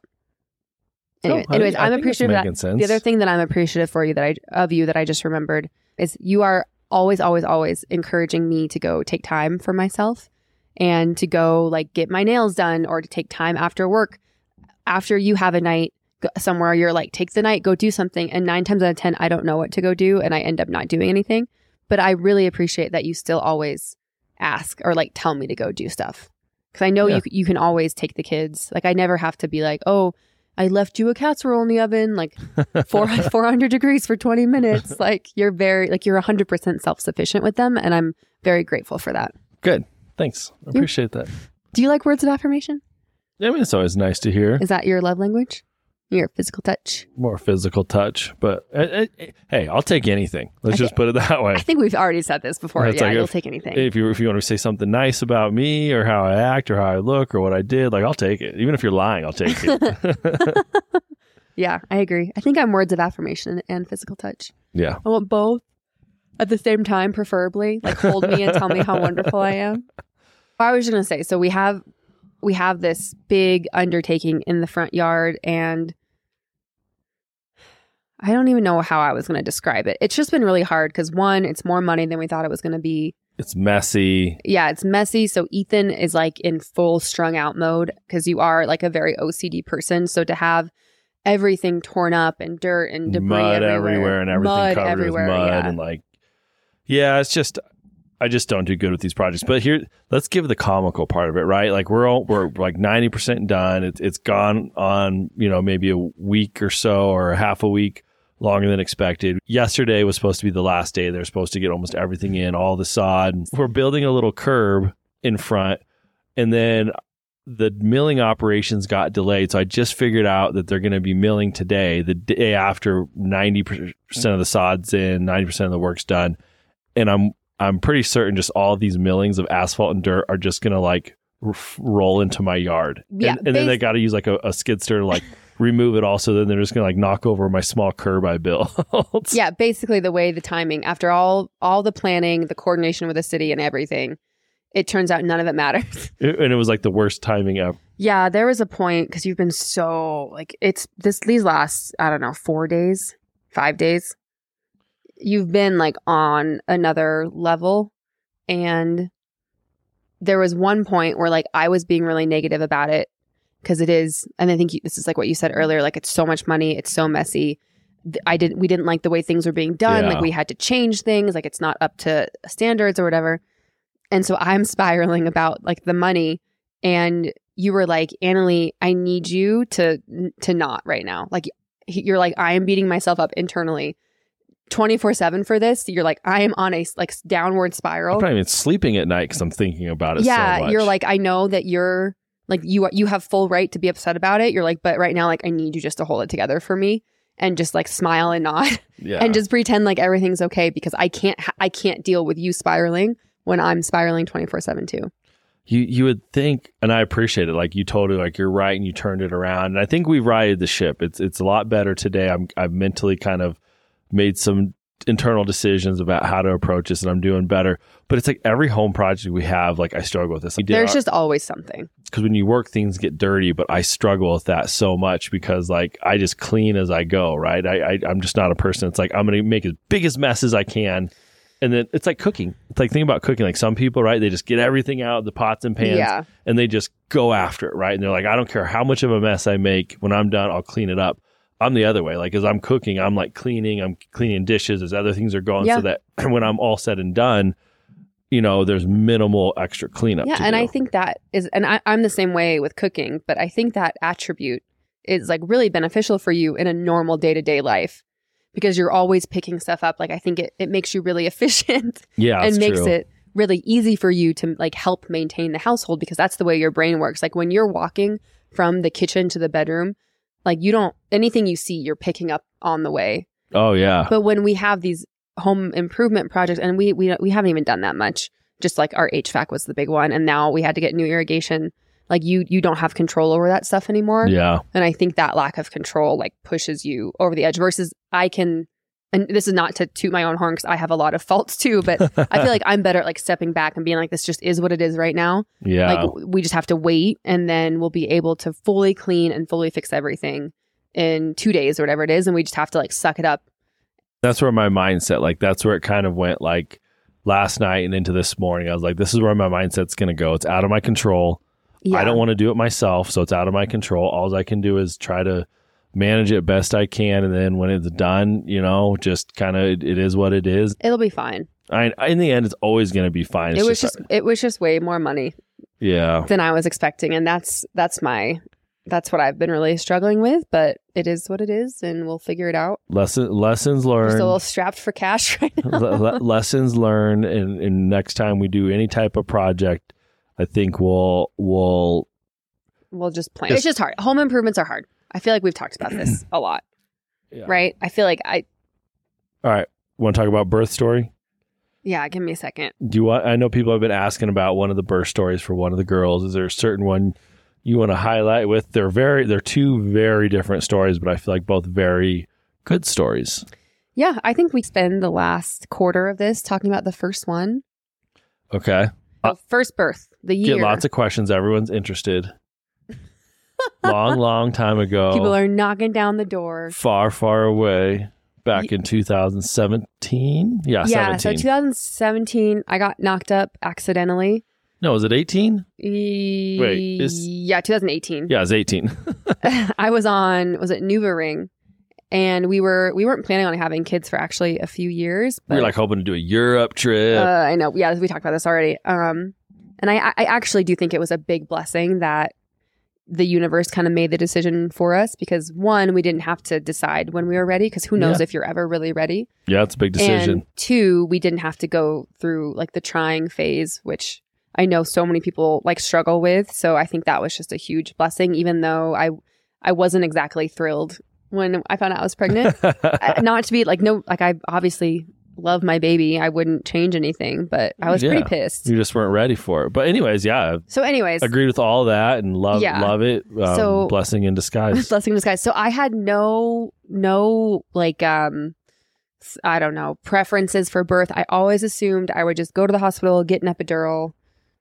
Anyway, No, I- anyways, I I'm think it's appreciative of making that. sense. The other thing that I'm appreciative for you that I, of you that I just remembered is you are always, always, always encouraging me to go take time for myself and to go like get my nails done or to take time after work. After you have a night go- somewhere, you're like, take the night, go do something. And nine times out of ten, I don't know what to go do and I end up not doing anything. But I really appreciate that you still always ask or like tell me to go do stuff. Because I know Yeah. you you can always take the kids. Like I never have to be like, oh, I left you a casserole in the oven, like four, four hundred degrees for twenty minutes. Like you're very, like you're one hundred percent self-sufficient with them. And I'm very grateful for that. Good. Thanks. I appreciate that. Do you like words of affirmation? I mean, it's always nice to hear Is that your love language? Your physical touch? more physical touch, but uh, uh, hey, I'll take anything. Let's Okay. just put it that way. I think we've already said this before. It's Yeah, like you'll if- take anything. If you if you want to say something nice about me or how I act or how I look or what I did, like I'll take it. Even if you're lying, I'll take it. Yeah, I agree. I think I'm words of affirmation and physical touch. Yeah. I want both at the same time, preferably. Like hold me and tell me how wonderful I am. I was just gonna say, so we have we have this big undertaking in the front yard, and I don't even know how I was gonna describe it. It's just been really hard because one, it's more money than we thought it was gonna be. It's messy. Yeah, it's messy. So Ethan is like in full strung out mode because you are like a very O C D person. So to have everything torn up and dirt and debris mud everywhere, everywhere and everything mud covered everywhere, with mud yeah. and like yeah, it's just I just don't do good with these projects. But here, let's give the comical part of it, right? Like we're all, we're like ninety percent done. It's it's gone on, you know, maybe a week or so or a half a week longer than expected. Yesterday was supposed to be the last day. They're supposed to get almost everything in, all the sod. We're building a little curb in front, and then the milling operations got delayed. So I just figured out that they're going to be milling today, the day after ninety percent of the sod's in, ninety percent of the work's done. And I'm I'm pretty certain just all of these millings of asphalt and dirt are just going to like r- roll into my yard. Yeah, and, and then they bas- got to use like a, a skid steer to like remove it all. So then they're just going to like knock over my small curb I built. Yeah, basically the way the timing, after all all the planning, the coordination with the city and everything, it turns out none of it matters. It- and it was like the worst timing ever. Yeah, there was a point because you've been so like it's this these last, I don't know, four days, five days. You've been like on another level. And there was one point where like I was being really negative about it because it is, and I think you, this is like what you said earlier, like it's so much money, it's so messy. I didn't, we didn't like the way things were being done. Yeah. Like we had to change things, like it's not up to standards or whatever. And so I'm spiraling about like the money, and you were like, Annalie, I need you to to not right now. Like you're like, I am beating myself up internally twenty-four seven for this. You're like, I am on a like downward spiral. I'm not even sleeping at night because I'm thinking about it yeah, so much. you're like, I know that you're like, you you have full right to be upset about it. You're like, but right now, like, I need you just to hold it together for me and just like smile and nod yeah. and just pretend like everything's okay, because I can't ha- I can't deal with you spiraling when I'm spiraling twenty-four seven too. You you would think, and I appreciate it, like you told it, like you're right, and you turned it around. And I think we righted the ship. It's it's a lot better today. I'm I've mentally kind of made some internal decisions about how to approach this, and I'm doing better. But it's like every home project we have, like I struggle with this. There's our, just always something. Because when you work, things get dirty, but I struggle with that so much because like I just clean as I go, right? I, I I'm just not a person. It's like I'm going to make as big as mess as I can. And then it's like cooking. It's like, think about cooking. Like some people, right? They just get everything out of the pots and pans yeah. and they just go after it, right? And they're like, I don't care how much of a mess I make. When I'm done, I'll clean it up. I'm the other way. Like as I'm cooking, I'm like cleaning, I'm cleaning dishes as other things are going yeah. so that when I'm all said and done, you know, there's minimal extra cleanup. Yeah. to And do. I think that is, and I, I'm the same way with cooking, but I think that attribute is like really beneficial for you in a normal day-to-day life because you're always picking stuff up. Like I think it, it makes you really efficient yeah, and makes true. it really easy for you to like help maintain the household because that's the way your brain works. Like when you're walking from the kitchen to the bedroom, like you don't, anything you see, you're picking up on the way. Oh yeah. But when we have these home improvement projects, and we we we haven't even done that much, just like our H V A C was the big one, and now we had to get new irrigation. Like you you don't have control over that stuff anymore. Yeah. And I think that lack of control like pushes you over the edge versus I can, and this is not to toot my own horn because I have a lot of faults too, but I feel like I'm better at like stepping back and being like, this just is what it is right now. Yeah. Like we just have to wait and then we'll be able to fully clean and fully fix everything in two days or whatever it is. And we just have to like suck it up. That's where my mindset, like that's where it kind of went like last night and into this morning. I was like, this is where my mindset's going to go. It's out of my control. Yeah. I don't want to do it myself, so it's out of my control. All I can do is try to manage it best I can, and then when it's done, you know, just kind of it, it is what it is. It'll be fine. I, in the end, it's always going to be fine. It's it was just, just it was just way more money, yeah, than I was expecting, and that's that's my that's what I've been really struggling with. But it is what it is, and we'll figure it out. Lesson lessons learned. Just a little strapped for cash right now. Le- lessons learned, and, and next time we do any type of project, I think we'll we'll we'll just plan. Just, it's just hard. Home improvements are hard. I feel like we've talked about this a lot, yeah. right? I feel like I. All right, want to talk about birth story? Yeah, give me a second. Do you want? I know people have been asking about one of the birth stories for one of the girls. Is there a certain one you want to highlight? With they're very they're two very different stories, but I feel like both very good stories. Yeah, I think we spend the last quarter of this talking about the first one. Okay. The first birth, the year. Get lots of questions. Everyone's interested. long, long time ago. People are knocking down the door. Far, far away. Back in two thousand seventeen? Yeah, yeah, seventeen. so twenty seventeen, I got knocked up accidentally. No, was it eighteen? E- Wait, is- yeah, twenty eighteen. Yeah, it was eighteen. I was on, was it NuvaRing? And we were, we weren't planning on having kids for actually a few years. But, we were like hoping to do a Europe trip. Uh, I know. Yeah, we talked about this already. Um, and I, I actually do think it was a big blessing that the universe kind of made the decision for us because one, we didn't have to decide when we were ready because who knows Yeah. if you're ever really ready. Yeah, it's a big decision. And two, we didn't have to go through like the trying phase, which I know so many people like struggle with. So I think that was just a huge blessing, even though I I wasn't exactly thrilled when I found out I was pregnant. Uh, Not to be like, no, like I obviously love my baby. I wouldn't change anything, but I was Yeah. pretty pissed. You just weren't ready for it. But anyways, yeah. So anyways, Agreed with all that and love Yeah. love it. Um, So- blessing in disguise. blessing in disguise. So I had no, no like, um, s- I don't know, preferences for birth. I always assumed I would just go to the hospital, get an epidural.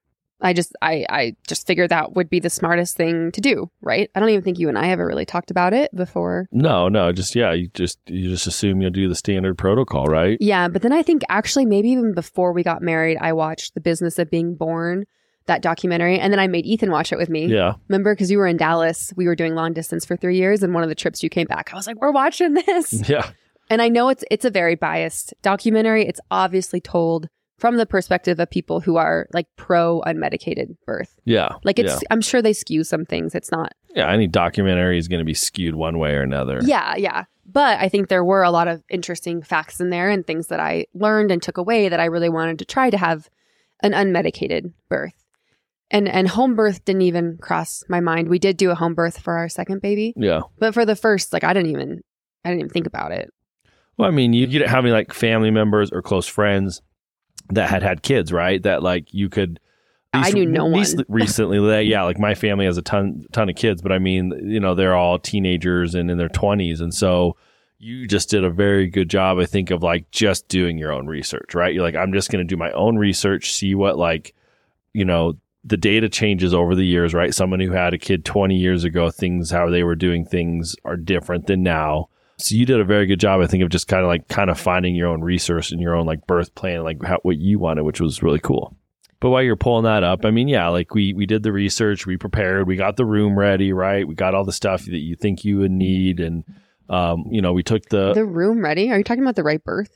I just, I, I just figured that would be the smartest thing to do, right? I don't even think you and I ever really talked about it before. No, no, just yeah, you just you just assume you'll do the standard protocol, right? Yeah, but then I think actually maybe even before we got married, I watched The Business of Being Born, that documentary, and then I made Ethan watch it with me. Yeah. Remember, because you were in Dallas, we were doing long distance for three years, and one of the trips you came back, I was like, "We're watching this." Yeah. And I know it's it's a very biased documentary. It's obviously told from the perspective of people who are like pro unmedicated birth. Yeah. Like it's, yeah. I'm sure they skew some things. It's not. Yeah, any documentary is going to be skewed one way or another. Yeah, yeah. But I think there were a lot of interesting facts in there and things that I learned and took away that I really wanted to try to have an unmedicated birth. And and home birth didn't even cross my mind. We did do a home birth for our second baby, Yeah. but for the first, like I didn't even I didn't even think about it. Well, I mean, you, you didn't have any like family members or close friends that had had kids, right? That like you could. I knew no one. Recently, that, yeah, like my family has a ton ton of kids, but I mean, you know, they're all teenagers and in their twenties, and so you just did a very good job, I think, of like just doing your own research, right? You're like, I'm just going to do my own research, see what like, you know, the data changes over the years, right? Someone who had a kid twenty years ago, things how they were doing things are different than now. So you did a very good job, I think, of just kind of like kind of finding your own resource and your own like birth plan, like how, what you wanted, which was really cool. But while you're pulling that up, I mean, yeah, like we we did the research, we prepared, we got the room ready, right? We got all the stuff that you think you would need, and um, you know, we took the, The room ready? Are you talking about the right birth?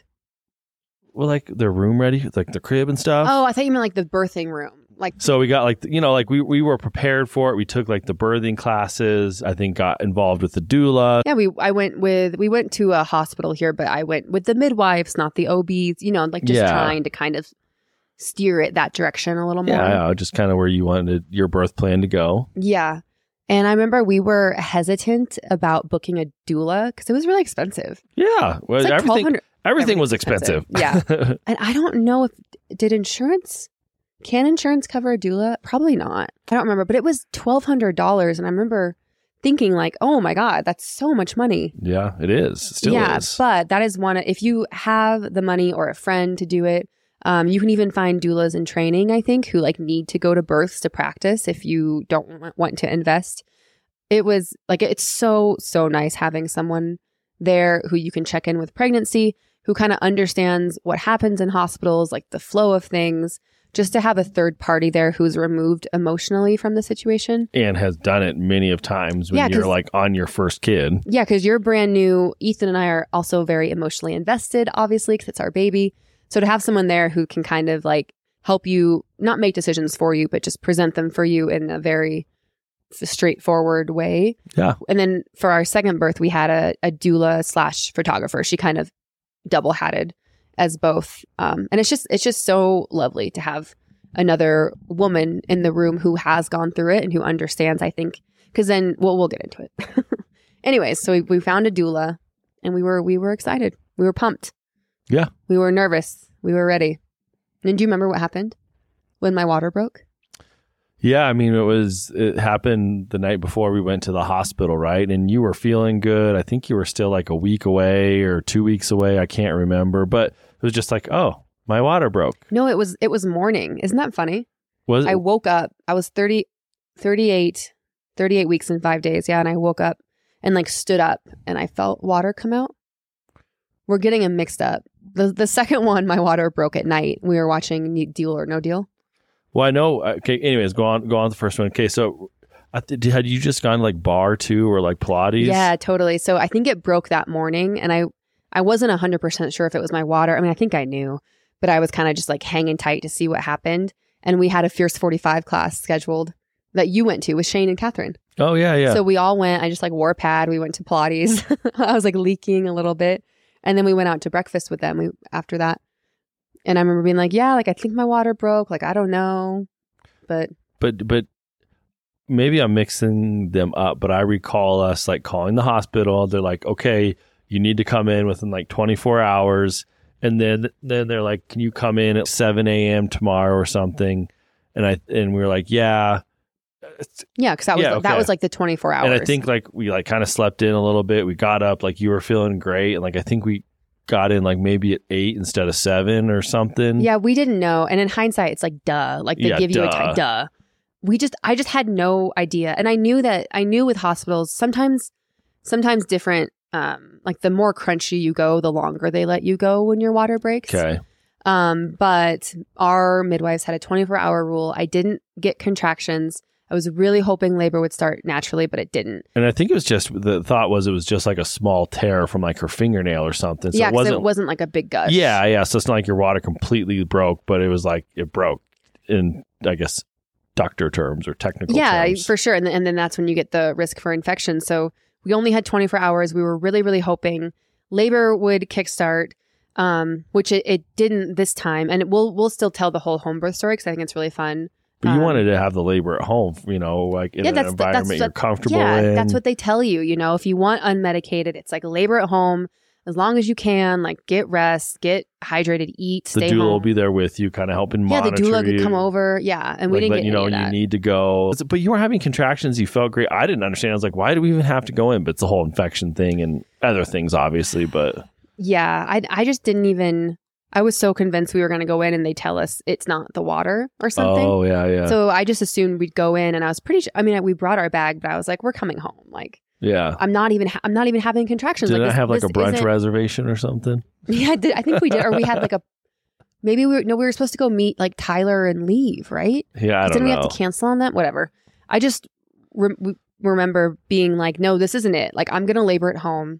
well, like the room ready, like the crib and stuff. Oh, I thought you meant like the birthing room. Like So we got like, you know, like we, we were prepared for it. We took like the birthing classes, I think got involved with the doula. yeah, we I went with we went to a hospital here, but I went with the midwives, not the O Bs, you know, like just Yeah. trying to kind of steer it that direction a little more. Yeah, just kind of where you wanted your birth plan to go. Yeah. And I remember we were hesitant about booking a doula because it was really expensive. Yeah. Well, It's like everything, twelve hundred. everything was everything's expensive. expensive. And I don't know if did insurance can insurance cover a doula? Probably not. I don't remember, but it was twelve hundred dollars, and I remember thinking like, "Oh my god, that's so much money." Yeah, it is. It still yeah, is. but that is one. If you have the money or a friend to do it, um, you can even find doulas in training. I think who like need to go to births to practice if you don't wa- want to invest. It was like it's so so nice having someone there who you can check in with pregnancy, who kind of understands what happens in hospitals, like the flow of things. Just to have a third party there who's removed emotionally from the situation. And has done it many of times when Yeah, you're 'cause- like on your first kid. Yeah, because you're brand new. Ethan and I are also very emotionally invested, obviously, because it's our baby. So to have someone there who can kind of like help you, not make decisions for you, but just present them for you in a very f- straightforward way. Yeah. And then for our second birth, we had a, a doula slash photographer. She kind of double hatted as both. Um, and it's just it's just so lovely to have another woman in the room who has gone through it and who understands, I think, because then well, we'll get into it. Anyways, so we, we found a doula and we were we were excited. We were pumped. Yeah. We were nervous. We were ready. And do you remember what happened when my water broke? Yeah, I mean, it was, it happened the night before we went to the hospital, right? And you were feeling good. I think you were still like a week away or two weeks away. I can't remember, but it was just like, oh, my water broke. No, it was it was morning. Isn't that funny? Was it? I woke up. I was thirty, thirty-eight, thirty-eight weeks and five days. Yeah. And I woke up and like stood up and I felt water come out. We're getting them mixed up. The the second one, my water broke at night. We were watching Deal or No Deal. Well, I know. Okay. Anyways, go on, go on to the first one. Okay. So I th- had you just gone like bar too, or like Pilates? Yeah, totally. So I think it broke that morning and I, I wasn't one hundred percent sure if it was my water. I mean, I think I knew, but I was kind of just like hanging tight to see what happened. And we had a Fierce forty-five class scheduled that you went to with Shane and Catherine. Oh, yeah. Yeah. So we all went. I just like wore a pad. We went to Pilates. I was like leaking a little bit. And then we went out to breakfast with them we, after that. And I remember being like, yeah, like I think my water broke. Like, I don't know. But but, but maybe I'm mixing them up, but I recall us like calling the hospital. They're like, okay, you need to come in within like twenty-four hours. And then then they're like, can you come in at seven a.m. tomorrow or something? And I and we were like, yeah. Yeah, because that was Yeah, that okay. was like the twenty-four hours. And I think like we like kind of slept in a little bit. We got up, like you were feeling great. And like I think we got in like maybe at eight instead of seven or something. Yeah, we didn't know. And in hindsight, it's like, duh. Like they Yeah, give you a duh. time, duh. We just, I just had no idea. And I knew that, I knew with hospitals, sometimes, sometimes different, um, like the more crunchy you go, the longer they let you go when your water breaks. Okay. Um, but our midwives had a twenty-four hour rule. I didn't get contractions. I was really hoping labor would start naturally, but it didn't. And I think it was just, the thought was it was just like a small tear from like her fingernail or something. So yeah, it because wasn't, it wasn't like a big gush. yeah, yeah. So it's not like your water completely broke, but it was like it broke in, I guess, doctor terms or technical Yeah, terms. for sure. And, th- and then that's when you get the risk for infection. So we only had twenty-four hours. We were really, really hoping labor would kickstart, um, which it, it didn't this time. And it, we'll we'll still tell the whole home birth story because I think it's really fun. But you Um, wanted to have the labor at home, you know, like in Yeah, an that's the- that's environment you're the- comfortable Yeah, in. that's what they tell you. You know, if you want unmedicated, it's like labor at home as long as you can. Like get rest, get hydrated, eat, the stay doula home. will be there with you, kind of helping yeah, the monitor doula you. could come over. Yeah, and we like, didn't let get you know any of you that. need to go. But you were having contractions. You felt great. I didn't understand. I was like, why do we even have to go in? But it's the whole infection thing and other things, obviously. But Yeah, I I just didn't even. I was so convinced we were going to go in and they tell us it's not the water or something. oh yeah, yeah, So I just assumed we'd go in, and I was pretty sure. I mean, we brought our bag, but I was like, "We're coming home." Like, yeah. I'm not even. Ha- I'm not even having contractions. Did like, I this- have like a this brunch isn't- reservation or something? Yeah, I, did, I think we did, or we had like a. Maybe we were, no, we were supposed to go meet like Tyler and leave, right? Yeah, I don't Didn't we know. have to cancel on that? Whatever. I just re- we remember being like, "No, this isn't it. Like, I'm gonna labor at home.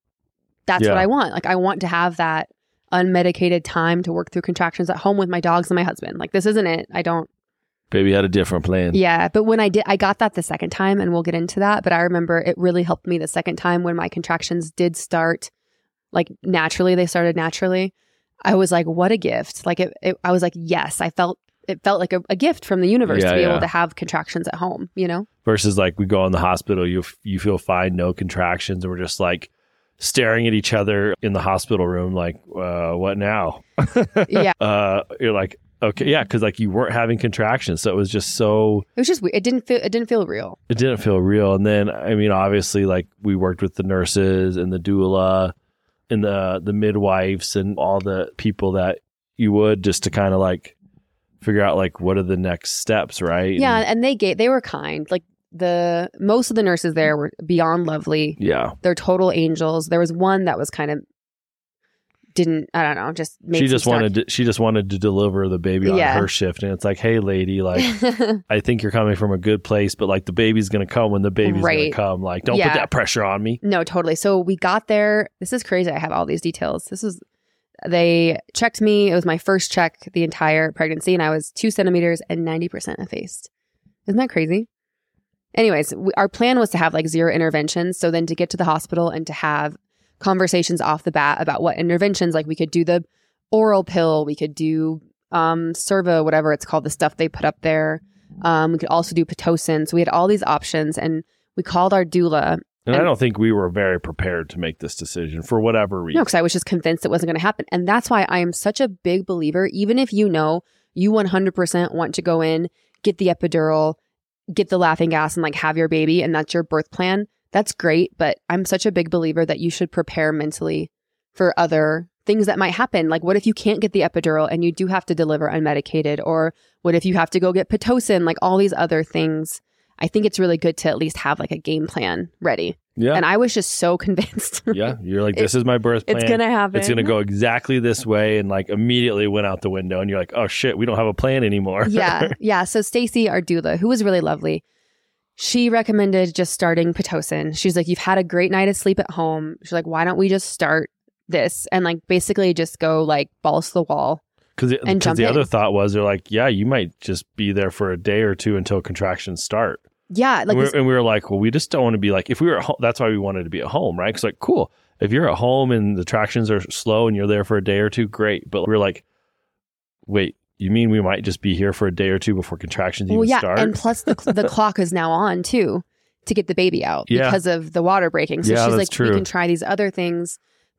That's Yeah. what I want. Like, I want to have that unmedicated time to work through contractions at home with my dogs and my husband. Like, this isn't it. I don't." Baby had a different plan. Yeah, but when I did, I got that the second time, and we'll get into that. But I remember it really helped me the second time when my contractions did start, like naturally. They started naturally. I was like, "What a gift!" Like it, it I was like, "Yes." I felt it felt like a, a gift from the universe Yeah, to be yeah. able to have contractions at home. You know? Versus like we go in the hospital, you you feel fine, no contractions, and we're just like staring at each other in the hospital room, like, uh, what now? Yeah, Uh, you're like, okay, yeah, because like you weren't having contractions, so it was just so it was just weird. It didn't feel. It didn't feel real. it didn't feel real. And then I mean, obviously, like we worked with the nurses and the doula and the the midwives and all the people that you would just to kind of like figure out like what are the next steps, right? Yeah, And- and they gave. They were kind. Like the most of the nurses there were beyond lovely. yeah. They're total angels. There was one that was kind of didn't. I don't know. Just made She some just snark- wanted to, she just wanted to deliver the baby on Yeah. her shift, and it's like, hey, lady, like I think you're coming from a good place, but like the baby's gonna come when the baby's Right. gonna come. Like, don't Yeah. put that pressure on me. No, totally. So we got there. This is crazy. I have all these details. This is, they checked me. It was my first check the entire pregnancy, and I was two centimeters and ninety percent effaced. Isn't that crazy? Anyways, we, our plan was to have like zero interventions. So then to get to the hospital and to have conversations off the bat about what interventions, like we could do the oral pill, we could do um, Serva, whatever it's called, the stuff they put up there. Um, we could also do Pitocin. So we had all these options, and we called our doula. And, I And- don't think we were very prepared to make this decision for whatever reason. No, because I was just convinced it wasn't going to happen. And that's why I am such a big believer, even if you know you one hundred percent want to go in, get the epidural, get the laughing gas, and like have your baby, and that's your birth plan, that's great. But I'm such a big believer that you should prepare mentally for other things that might happen. Like, what if you can't get the epidural and you do have to deliver unmedicated? Or what if you have to go get Pitocin? Like all these other things. I think it's really good to at least have like a game plan ready. Yeah. And I was just so convinced. yeah. You're like, this is my birth plan. It's going to happen. It's going to go exactly this way. And like immediately went out the window. And you're like, oh shit, we don't have a plan anymore. yeah. Yeah. So Stacy, our doula, who was really lovely, she recommended just starting Pitocin. She's like, you've had a great night of sleep at home. She's like, why don't we just start this? And like basically just go like balls to the wall. Because And jump the in. other thought was, they're like, yeah, you might just be there for a day or two until contractions start. Yeah. Like, and, we're, this- and we were like, well, we just don't want to be like, if we were at home, that's why we wanted to be at home, right? Because like, cool, if you're at home and the tractions are slow and you're there for a day or two, great. But we're like, wait, you mean we might just be here for a day or two before contractions well, even yeah. start? And plus the, the clock is now on too to get the baby out Yeah. because of the water breaking. So Yeah, she's that's like, true. we can try these other things.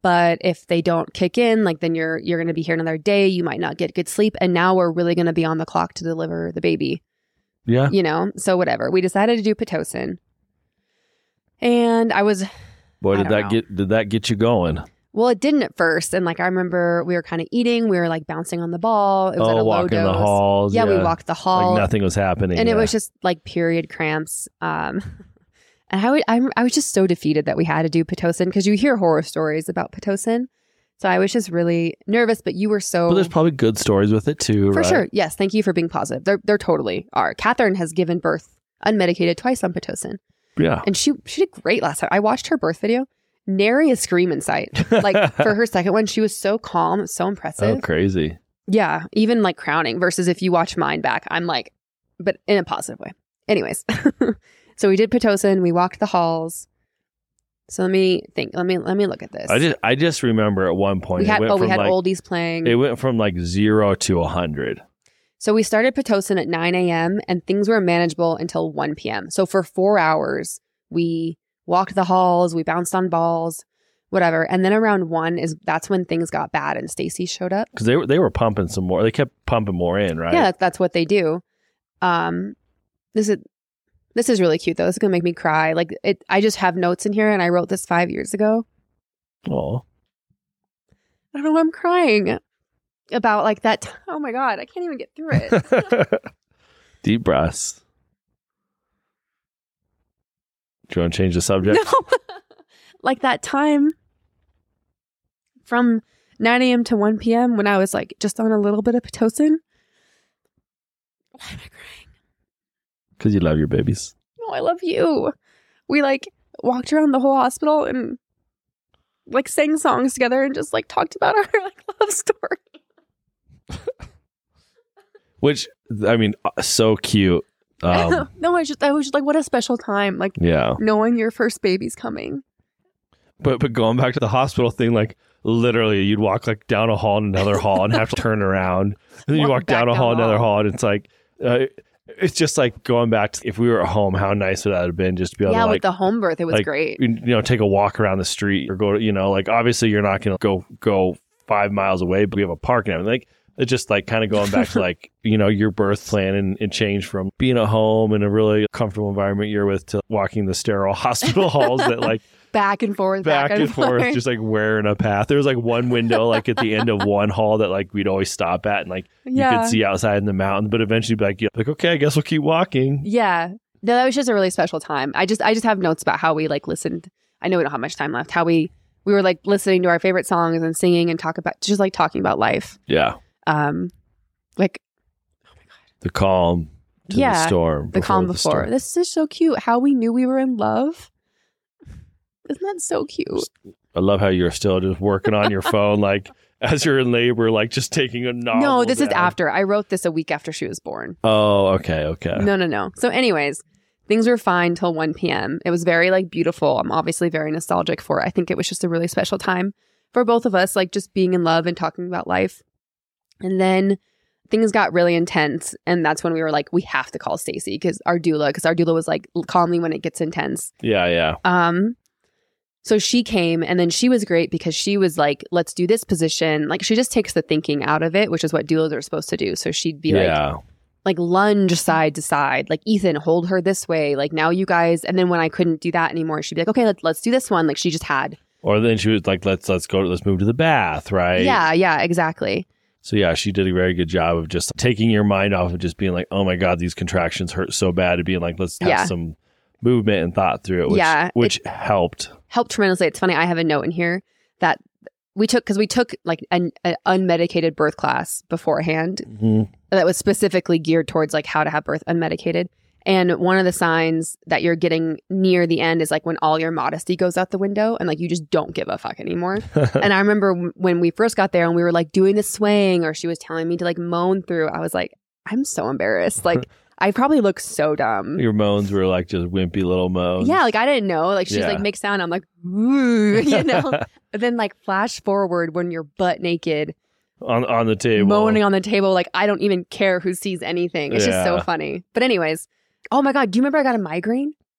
But if they don't kick in, like then you're you're going to be here another day. You might not get good sleep. And now we're really going to be on the clock to deliver the baby. Yeah. You know, so whatever. We decided to do Pitocin. And I was... Boy, I did don't that know. get did that get you going? Well, it didn't at first. And like I remember we were kind of eating. We were like bouncing on the ball. It was at Oh, a low walking dose. the halls. Yeah, we walked the hall. Like nothing was happening. and yeah. it was just like period cramps. Um, and I, would, I, I was just so defeated that we had to do Pitocin because you hear horror stories about Pitocin. So I was just really nervous, but you were so... But there's probably good stories with it too, For right? sure. Yes. Thank you for being positive. There, there totally are. Catherine has given birth unmedicated twice on Pitocin. Yeah. And she she did great last time. I watched her birth video. Nary a scream in sight. Like for her second one, she was so calm, so impressive. Oh, crazy. Yeah. Even like crowning versus if you watch mine back, I'm like, but in a positive way. Anyways. So we did Pitocin. We walked the halls. So let me think. Let me let me look at this. I just I just remember at one point we had it went oh we from had like, oldies playing. it went from like zero to a hundred. So we started Pitocin at nine a.m. and things were manageable until one p.m. So for four hours, we walked the halls, we bounced on balls, whatever. And then around one is that's when things got bad and Stacy showed up. Because they were they were pumping some more. They kept pumping more in, right? Yeah, that's, that's what they do. Um, this is this is really cute though. This is gonna make me cry. Like it, I just have notes in here, and I wrote this five years ago. Oh. I don't know why I'm crying about like that. T- oh my god, I can't even get through it. Deep breaths. Do you want to change the subject? No, like that time from nine a.m. to one p.m. when I was like just on a little bit of Pitocin. Why am I crying? Because you love your babies. No, I love you. We like walked around the whole hospital and like sang songs together and just like talked about our like love story. Which, I mean, uh, so cute. Um, no, I just I was just like, what a special time. Like yeah. knowing your first baby's coming. But but going back to the hospital thing, like literally you'd walk like down a hall and another hall and have to turn around. And then you Walk walk down back a hall, down the another hall. hall, and it's like, uh, it's just like going back to if we were at home, how nice would that have been just to be able Yeah, to with like, the home birth, it was like, great. you know, take a walk around the street or go to, you know, like obviously you're not going to go, go five miles away, but we have a park and everything. Like, it's just like kind of going back to like, you know, your birth plan and, and change from being at home in a really comfortable environment you're with to walking the sterile hospital halls that like Back and forth, back, and forth, just like wearing a path. There was like one window like at the end of one hall that like we'd always stop at and like you Yeah. could see outside in the mountains, but eventually be like, yeah, like, okay, I guess we'll keep walking. Yeah. No, that was just a really special time. I just I just have notes about how we like listened. I know we don't have much time left. How we we were like listening to our favorite songs and singing and talk about just like talking about life. Yeah. Um like The calm to Yeah, the storm. the calm the before. storm. This is so cute. How we knew we were in love. Isn't that so cute? I love how you're still just working on your phone, like as you're in labor, like just taking a novel. No, this is down. after. I wrote this a week after she was born. Oh, okay, okay. No, no, no. So anyways, things were fine till one p.m. It was very like beautiful. I'm obviously very nostalgic for it. I think it was just a really special time for both of us, like just being in love and talking about life. And then things got really intense. And that's when we were like, we have to call Stacy because our doula, because our doula was like, call me when it gets intense. Yeah, yeah. Um, so she came and then she was great because she was like, let's do this position. Like she just takes the thinking out of it, which is what doulas are supposed to do. So she'd be like, yeah. like lunge side to side, like Ethan, hold her this way. Like now you guys, and then when I couldn't do that anymore, she'd be like, okay, let's let's do this one. Like she just had. Or then she was like, let's let's go, let's move to the bath, right? Yeah, yeah, exactly. So yeah, she did a very good job of just taking your mind off of just being like, oh my God, these contractions hurt so bad, to being like, let's have Yeah. some movement and thought through it, which, Yeah, which helped. Helped tremendously. It's funny. I have a note in here that we took because we took like an, an unmedicated birth class beforehand Mm-hmm. that was specifically geared towards like how to have birth unmedicated. And one of the signs that you're getting near the end is like when all your modesty goes out the window and like you just don't give a fuck anymore. And I remember w- when we first got there and we were like doing the swing or she was telling me to like moan through, I was like, I'm so embarrassed. Like I probably look so dumb. Your moans were like just wimpy little moans. Yeah, like I didn't know. Like she's Yeah. like, make sound. I'm like, ooh, you know? But then like flash forward when you're butt naked, on on the table. moaning on the table, like I don't even care who sees anything. It's just so Yeah. funny. But anyways, oh my God, do you remember I got a migraine?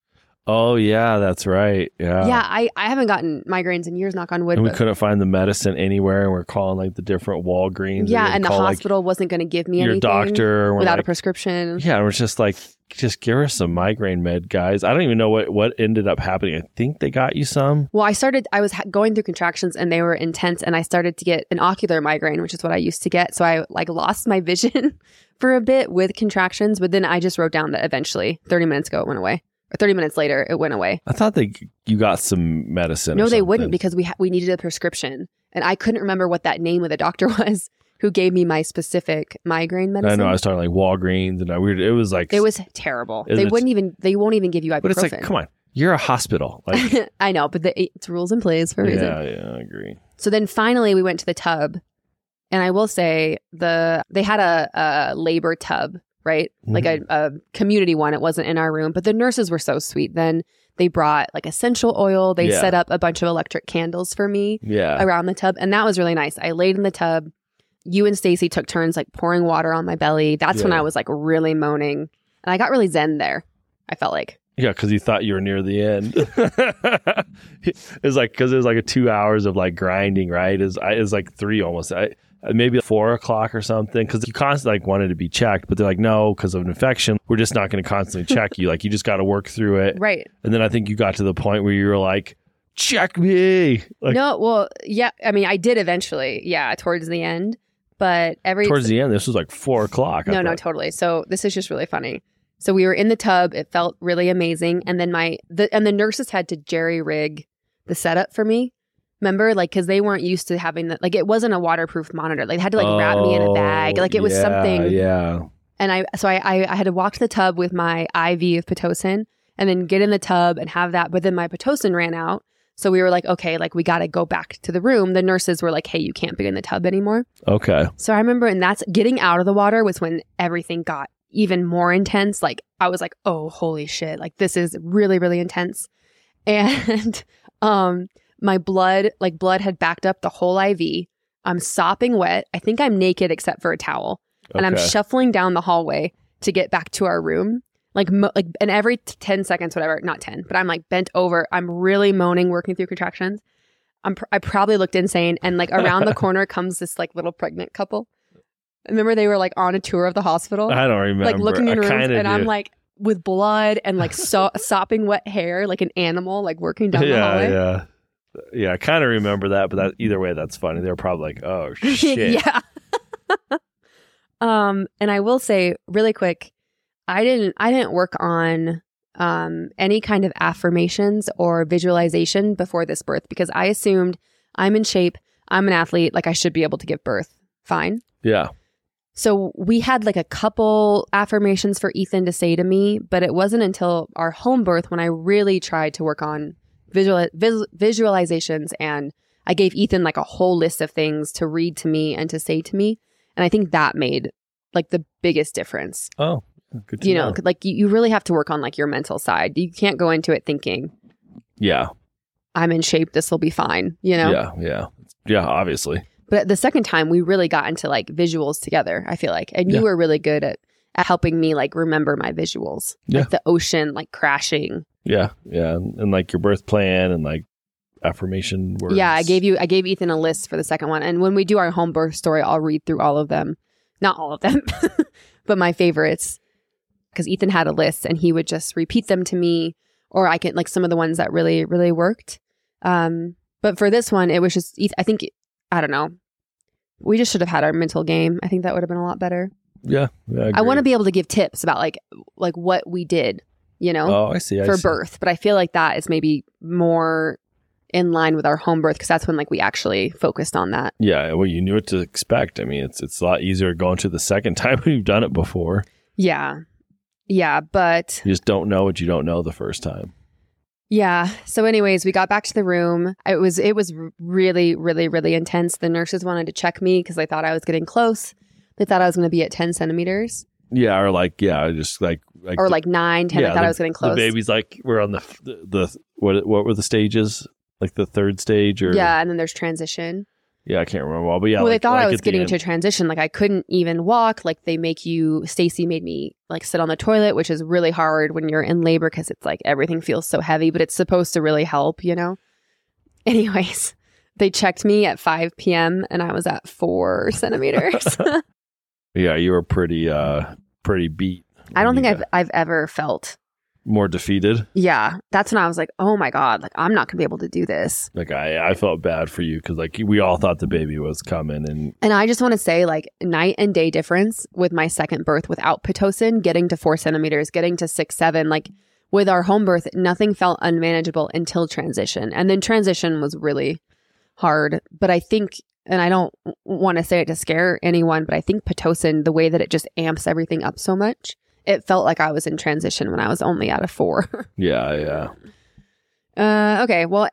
Oh yeah, that's right. Yeah. Yeah, I, I haven't gotten migraines in years, knock on wood. And we but- couldn't find the medicine anywhere, and we're calling like the different Walgreens. yeah, and the call, hospital like, wasn't going to give me your anything doctor without like, a prescription. Yeah, and we're just like, just give her some migraine med, guys. I don't even know what, what ended up happening. I think they got you some. Well, I started, I was ha- going through contractions and they were intense, and I started to get an ocular migraine, which is what I used to get. So I like lost my vision for a bit with contractions, but then I just wrote down that eventually thirty minutes ago it went away. Or thirty minutes later, it went away. I thought they you got some medicine. No, or they something. wouldn't because we ha- we needed a prescription, and I couldn't remember what that name of the doctor was who gave me my specific migraine medicine. I know I was talking like Walgreens, and I weird. It was like it was terrible. Is They it- wouldn't even. They won't even give you ibuprofen. but it's like, come on, you're a hospital. Like, I know, but the, it's rules in place for a reason. yeah, yeah, I agree. So then finally we went to the tub, and I will say the they had a, a labor tub, right? Like a, a community one. It wasn't in our room, but the nurses were so sweet. Then they brought like essential oil. They Yeah. set up a bunch of electric candles for me Yeah, around the tub, and that was really nice. I laid in the tub. You and Stacy took turns like pouring water on my belly. That's when Yeah. I was like really moaning, and I got really zen there. I felt like. yeah, because you thought you were near the end. It's like because it was like a two hours of like grinding, right? Is I it's like three almost. I, maybe four o'clock or something, because you constantly like wanted to be checked, but they're like, no, because of an infection, we're just not going to constantly check you. Like you just got to work through it. Right. And then I think you got to the point where you were like, check me. Like No, well, yeah. I mean, I did eventually. Yeah, towards the end, but every towards the end, this was like four o'clock. I no, no, thought. totally. So this is just really funny. So we were in the tub. It felt really amazing, and then my the and the nurses had to jerry rig the setup for me. Remember, like, because they weren't used to having that. Like, it wasn't a waterproof monitor. Like, they had to like wrap me in a bag. Oh, Like, it was yeah, something. Yeah. And I, so I, I, I had to walk to the tub with my I V of Pitocin, and then get in the tub and have that. But then my Pitocin ran out, so we were like, okay, like we got to go back to the room. The nurses were like, hey, you can't be in the tub anymore. Okay. So I remember, and that's getting out of the water was when everything got even more intense. Like I was like, oh, holy shit. Like this is really, really intense. And um, my blood, like blood had backed up the whole I V. I'm sopping wet. I think I'm naked except for a towel. And I'm Okay. shuffling down the hallway to get back to our room. Like, mo- like, and every t- ten seconds, whatever, not ten, but I'm like bent over. I'm really moaning, working through contractions. I'm pr- I probably looked insane. And like around the corner comes this like little pregnant couple. Remember they were like on a tour of the hospital, I don't remember. like looking in I rooms, kinda and I'm do. like with blood and like so- sopping wet hair, like an animal, like working down the yeah, hallway. yeah. Yeah, I kind of remember that, but that either way, that's funny. They were probably like, "Oh shit!" yeah. um, and I will say really quick, I didn't, I didn't work on um any kind of affirmations or visualization before this birth because I assumed I'm in shape, I'm an athlete, like I should be able to give birth fine. Yeah. So we had like a couple affirmations for Ethan to say to me, but it wasn't until our home birth when I really tried to work on visual vis- visualizations, and I gave Ethan like a whole list of things to read to me and to say to me, and I think that made like the biggest difference. Oh, good to You know. know, like you, you really have to work on like your mental side. You can't go into it thinking Yeah. I'm in shape, this will be fine. You know. Yeah. Yeah. Yeah. Obviously. But the second time, we really got into like visuals together, I feel like. And Yeah. you were really good at, at helping me like remember my visuals. Yeah. Like the ocean, like crashing. Yeah. Yeah. And, and like your birth plan and like affirmation words. Yeah, I gave you, I gave Ethan a list for the second one. And when we do our home birth story, I'll read through all of them. Not all of them, but my favorites. Because Ethan had a list and he would just repeat them to me, or I can like some of the ones that really, really worked. Um, but for this one, it was just, I think, I don't know. We just should have had our mental game. I think that would have been a lot better. Yeah. yeah I want to be able to give tips about like like what we did, you know, Oh, I see. I for see. birth. But I feel like that is maybe more in line with our home birth because that's when like we actually focused on that. Yeah. Well, you knew what to expect. I mean, it's it's a lot easier going to the second time when you've done it before. Yeah. Yeah. But You just don't know what you don't know the first time. yeah. So anyways, we got back to the room. It was it was really, really, really intense. The nurses wanted to check me because they thought I was getting close. They thought I was going to be at ten centimeters Yeah. Or like, yeah, just like, like or the- like nine, ten. yeah, I thought the, I was getting close. The baby's like, we're on the, the, the, what, what were the stages? Like the third stage or? Yeah. And then there's transition. Yeah. I can't remember all, but yeah. well, like, they thought like I was at the getting end. into transition. Like I couldn't even walk. Like they make you, Stacy made me like sit on the toilet, which is really hard when you're in labor because it's like everything feels so heavy, but it's supposed to really help, you know? Anyways, they checked me at five p.m. and I was at four centimeters. Yeah, you were pretty uh pretty beat. I don't think You I've I've ever felt more defeated. yeah. That's when I was like, oh my God, like I'm not gonna be able to do this. Like I, I felt bad for you because like we all thought the baby was coming, and And I just want to say, like, night and day difference with my second birth without Pitocin, getting to four centimeters, getting to six, seven, like with our home birth, nothing felt unmanageable until transition. And then transition was really hard. But I think, and I don't want to say it to scare anyone, but I think Pitocin, the way that it just amps everything up so much, it felt like I was in transition when I was only at a four. yeah, yeah. Uh, okay, well,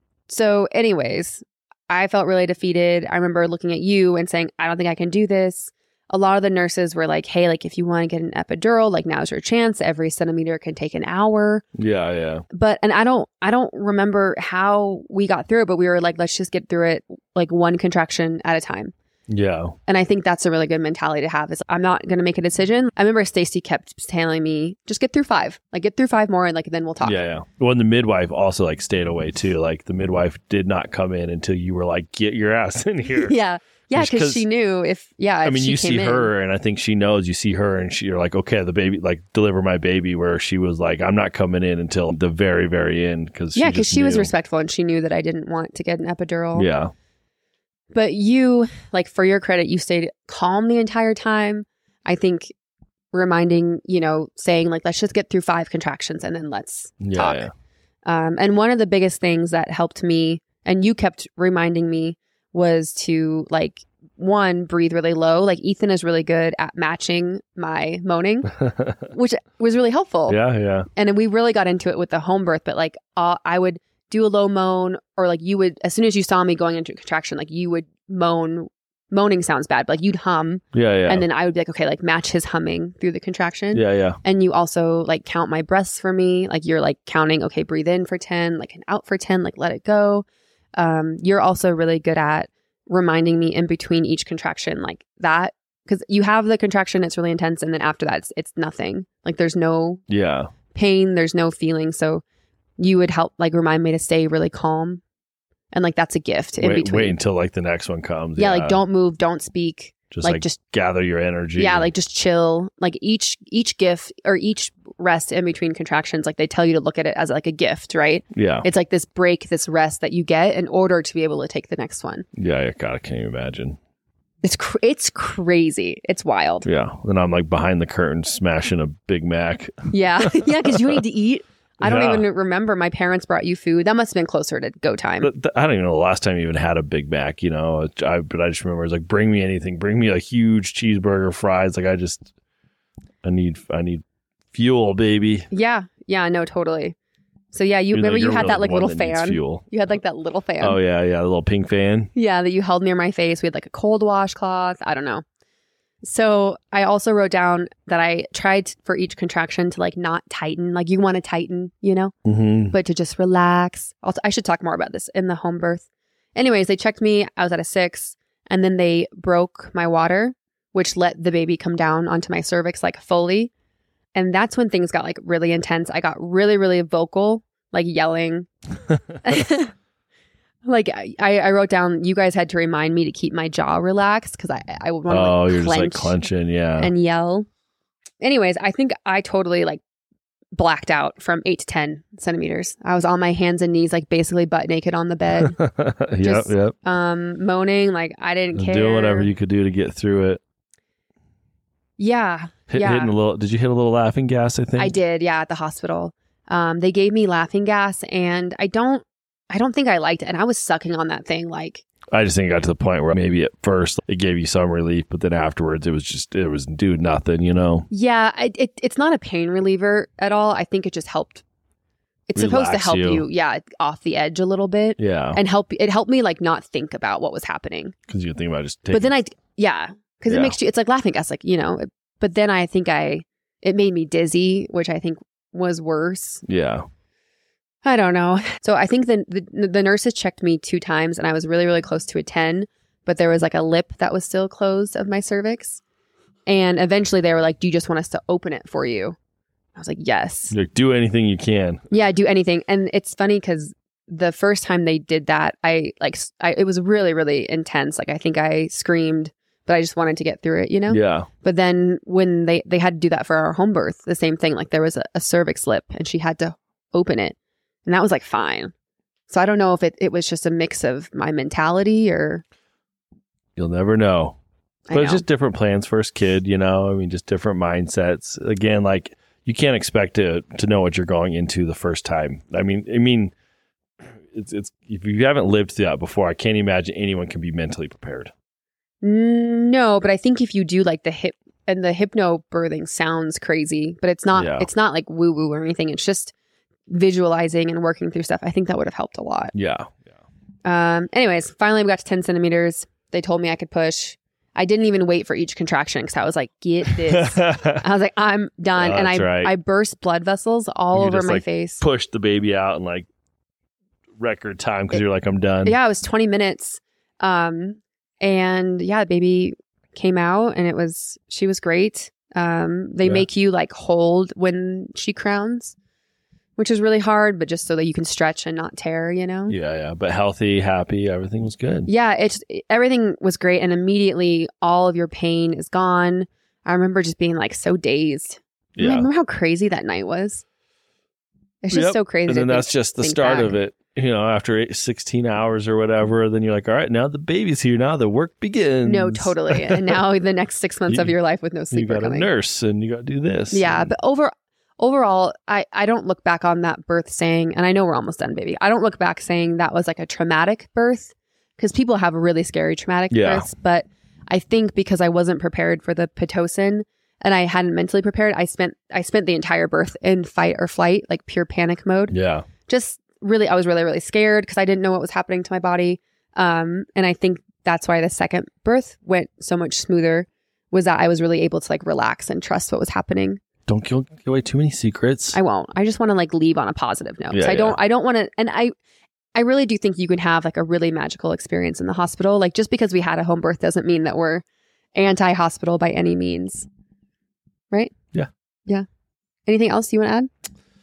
so anyways, I felt really defeated. I remember looking at you and saying, I don't think I can do this. A lot of the nurses were like, hey, like if you want to get an epidural, like now's your chance. Every centimeter can take an hour. Yeah, yeah. But, and I don't, I don't remember how we got through it, but we were like, let's just get through it like one contraction at a time. Yeah. And I think that's a really good mentality to have is I'm not going to make a decision. I remember Stacy kept telling me, just get through five, like get through five more and like then we'll talk. Yeah, yeah. Well, and the midwife also like stayed away too. Like the midwife did not come in until you were like, get your ass in here. yeah. Yeah, Just because 'cause- she knew if, yeah, if I mean, she you came see in, her, and I think she knows. You see her, and she, you're like, okay, the baby, like, deliver my baby. Where she was like, I'm not coming in until the very, very end because yeah, because just she was knew. respectful and she knew that I didn't want to get an epidural. Yeah, But you, like, for your credit, you stayed calm the entire time. I think reminding, you know, saying like, let's just get through five contractions and then let's yeah, talk. yeah. Um, and one of the biggest things that helped me, and you kept reminding me, was to like, one, breathe really low. Like Ethan is really good at matching my moaning, which was really helpful. yeah, yeah. And then we really got into it with the home birth, but like uh, I would do a low moan, or like you would, as soon as you saw me going into a contraction, like you would moan. Moaning sounds bad, but like you'd hum. Yeah, yeah. And then I would be like, okay, like match his humming through the contraction. yeah, yeah. And you also like count my breaths for me. Like you're like counting, okay, breathe in for ten, like and out for ten, like let it go. Um, you're also really good at reminding me in between each contraction, like that, because you have the contraction, it's really intense. And then after that, it's, it's nothing. Like there's no Yeah. pain, there's no feeling. So you would help like remind me to stay really calm. And like that's a gift in Wait, between. wait until like the next one comes. yeah, like don't move, don't speak. just like, like, just- gather your energy. Yeah, like just chill. Like each each gift or each rest in between contractions, like they tell you to look at it as like a gift, right? yeah, It's like this break, this rest that you get in order to be able to take the next one. yeah. yeah. God, I can't even imagine. It's cr- it's crazy. It's wild. Yeah, then I'm like behind the curtain smashing a Big Mac. Yeah, yeah, because you need to eat. I don't Yeah. even remember. My parents brought you food. That must have been closer to go time. But th- I don't even know the last time you even had a Big Mac, you know. I, but I just remember it's like, bring me anything, bring me a huge cheeseburger, fries. Like I just, I need, I need fuel, baby. Yeah, yeah, no, totally. So yeah, you Even though remember you you're had really that like the one little that needs fan. Fuel. You had like that little fan. Oh yeah, yeah, the little pink fan. Yeah, that you held near my face. We had like a cold washcloth. I don't know. So I also wrote down that I tried for each contraction to like not tighten. Like you want to tighten, you know, Mm-hmm. but to just relax. Also, I should talk more about this in the home birth. Anyways, they checked me. I was at a six, and then they broke my water, which let the baby come down onto my cervix like fully. And that's when things got like really intense. I got really, really vocal, like yelling. Like I, I wrote down, you guys had to remind me to keep my jaw relaxed because I, I would want to Oh, like you're just like clench clenching, yeah. and yell. Anyways, I think I totally like blacked out from eight to ten centimeters. I was on my hands and knees, like basically butt naked on the bed, yep, just- yep. um, moaning like I didn't Just care. doing whatever you could do to get through it. Yeah, Hit, yeah. Hitting a little. Did you hit a little laughing gas? I think I did. Yeah, at the hospital, um, they gave me laughing gas, and I don't, I don't think I liked it. And I was sucking on that thing like. I just think it got to the point where maybe at first it gave you some relief, but then afterwards it was just it was do nothing, you know. Yeah, it, it it's not a pain reliever at all. I think it just helped. It's supposed to Relax help you. you, yeah, off the edge a little bit, Yeah, and help. It helped me like not think about what was happening. because you think about just taking. But then I, yeah, because Yeah. it makes you. It's like laughing gas, like you know. It, but then I think I, it made me dizzy, which I think was worse. yeah, I don't know. So I think the, the the nurses checked me two times, and I was really really close to a ten, but there was like a lip that was still closed of my cervix. And eventually they were like, do you just want us to open it for you? I was like, yes. Like, do anything you can. Yeah, do anything. And it's funny because the first time they did that, I like, I, it was really, really intense. Like, I think I screamed, but I just wanted to get through it, you know? Yeah. But then when they, they had to do that for our home birth, the same thing, like there was a, a cervix slip and she had to open it. And that was like, fine. So I don't know if it, it was just a mix of my mentality or. You'll never know. I But know. it's just different plans, first kid, you know? I mean, just different mindsets. Again, like, you can't expect to to know what you're going into the first time. I mean, I mean, it's it's if you haven't lived through that before, I can't imagine anyone can be mentally prepared. No, but I think if you do like the hip and the hypno birthing sounds crazy, but it's not. Yeah. It's not like woo woo or anything. It's just visualizing and working through stuff. I think that would have helped a lot. Yeah. Yeah. Um. Anyways, finally we got to ten centimeters. They told me I could push. I didn't even wait for each contraction because I was like, get this. I was like, I'm done. Oh, and I that's right. I burst blood vessels all You over just, my like, face. Push the baby out in like record time because you're like, I'm done. Yeah, it was twenty minutes. Um, and yeah, the baby came out and it was, she was great. Um, they Yeah. make you like hold when she crowns, which is really hard, but just so that you can stretch and not tear, you know? Yeah, yeah. But healthy, happy, everything was good. Yeah, it's everything was great. And immediately all of your pain is gone. I remember just being like so dazed. Yeah. Remember how crazy that night was? It's just Yep. so crazy. And to then think- that's just the think start back. of it. You know, after eight, sixteen hours or whatever, then you're like, all right, now the baby's here. Now the work begins. No, totally. And now the next six months of You- your life with no You sleep are got a coming. nurse and you got to do this. Yeah, and- but over overall, I, I don't look back on that birth saying, and I know we're almost done, baby. I don't look back saying that was like a traumatic birth because people have really scary traumatic Yeah. births. But I think because I wasn't prepared for the Pitocin and I hadn't mentally prepared, I spent I spent the entire birth in fight or flight, like pure panic mode. yeah. Just really, I was really, really scared because I didn't know what was happening to my body. Um, and I think that's why the second birth went so much smoother was that I was really able to like relax and trust what was happening. Don't give, give away too many secrets. I won't. I just want to like leave on a positive note. Yeah, so I don't. yeah. I don't want to. And I, I really do think you can have like a really magical experience in the hospital. Like just because we had a home birth doesn't mean that we're anti-hospital by any means, right? Yeah. Yeah. Anything else you want to add?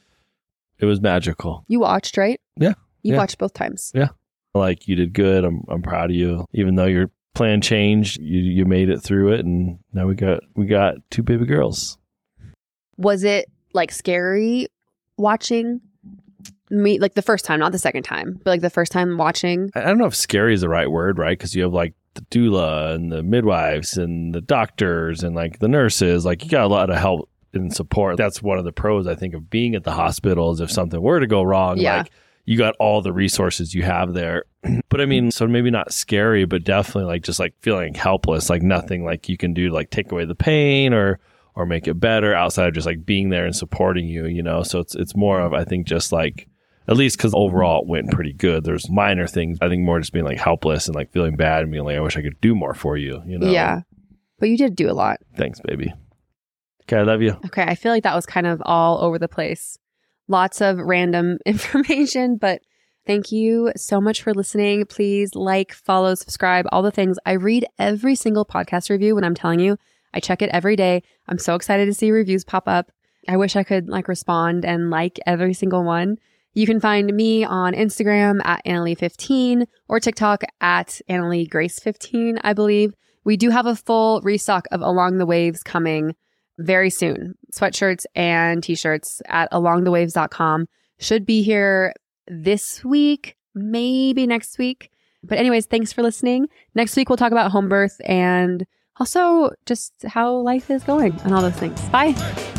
It was magical. You watched, right? Yeah, You yeah. watched both times. Like, you did good. I'm I'm proud of you. Even though your plan changed, you you made it through it, and now we got we got two baby girls. Was it like scary watching me? Like the first time, not the second time, but like the first time watching. I I don't know if scary is the right word, right? Because you have like the doula and the midwives and the doctors and like the nurses. Like, you got a lot of help and support. That's one of the pros, I think, of being at the hospital is if something were to go wrong, Yeah. like you got all the resources you have there. But I mean, so maybe not scary, but definitely like just like feeling helpless, like nothing like you can do to like take away the pain or or make it better outside of just like being there and supporting you, you know? So it's it's more of, I think, just like, at least because overall it went pretty good. There's minor things. I think more just being like helpless and like feeling bad and being like, I wish I could do more for you, you know? Yeah, but you did do a lot. Thanks, baby. Okay, I love you. Okay, I feel like that was kind of all over the place. Lots of random information, but thank you so much for listening. Please like, follow, subscribe, all the things. I read every single podcast review when I'm telling you. I check it every day. I'm so excited to see reviews pop up. I wish I could like respond and like every single one. You can find me on Instagram at Annalie fifteen or TikTok at Annalie Grace fifteen, I believe. We do have a full restock of Along the Waves coming very soon. Sweatshirts and t-shirts at along the waves dot com should be here this week, maybe next week. But anyways, thanks for listening. Next week, we'll talk about home birth and also just how life is going and all those things. Bye.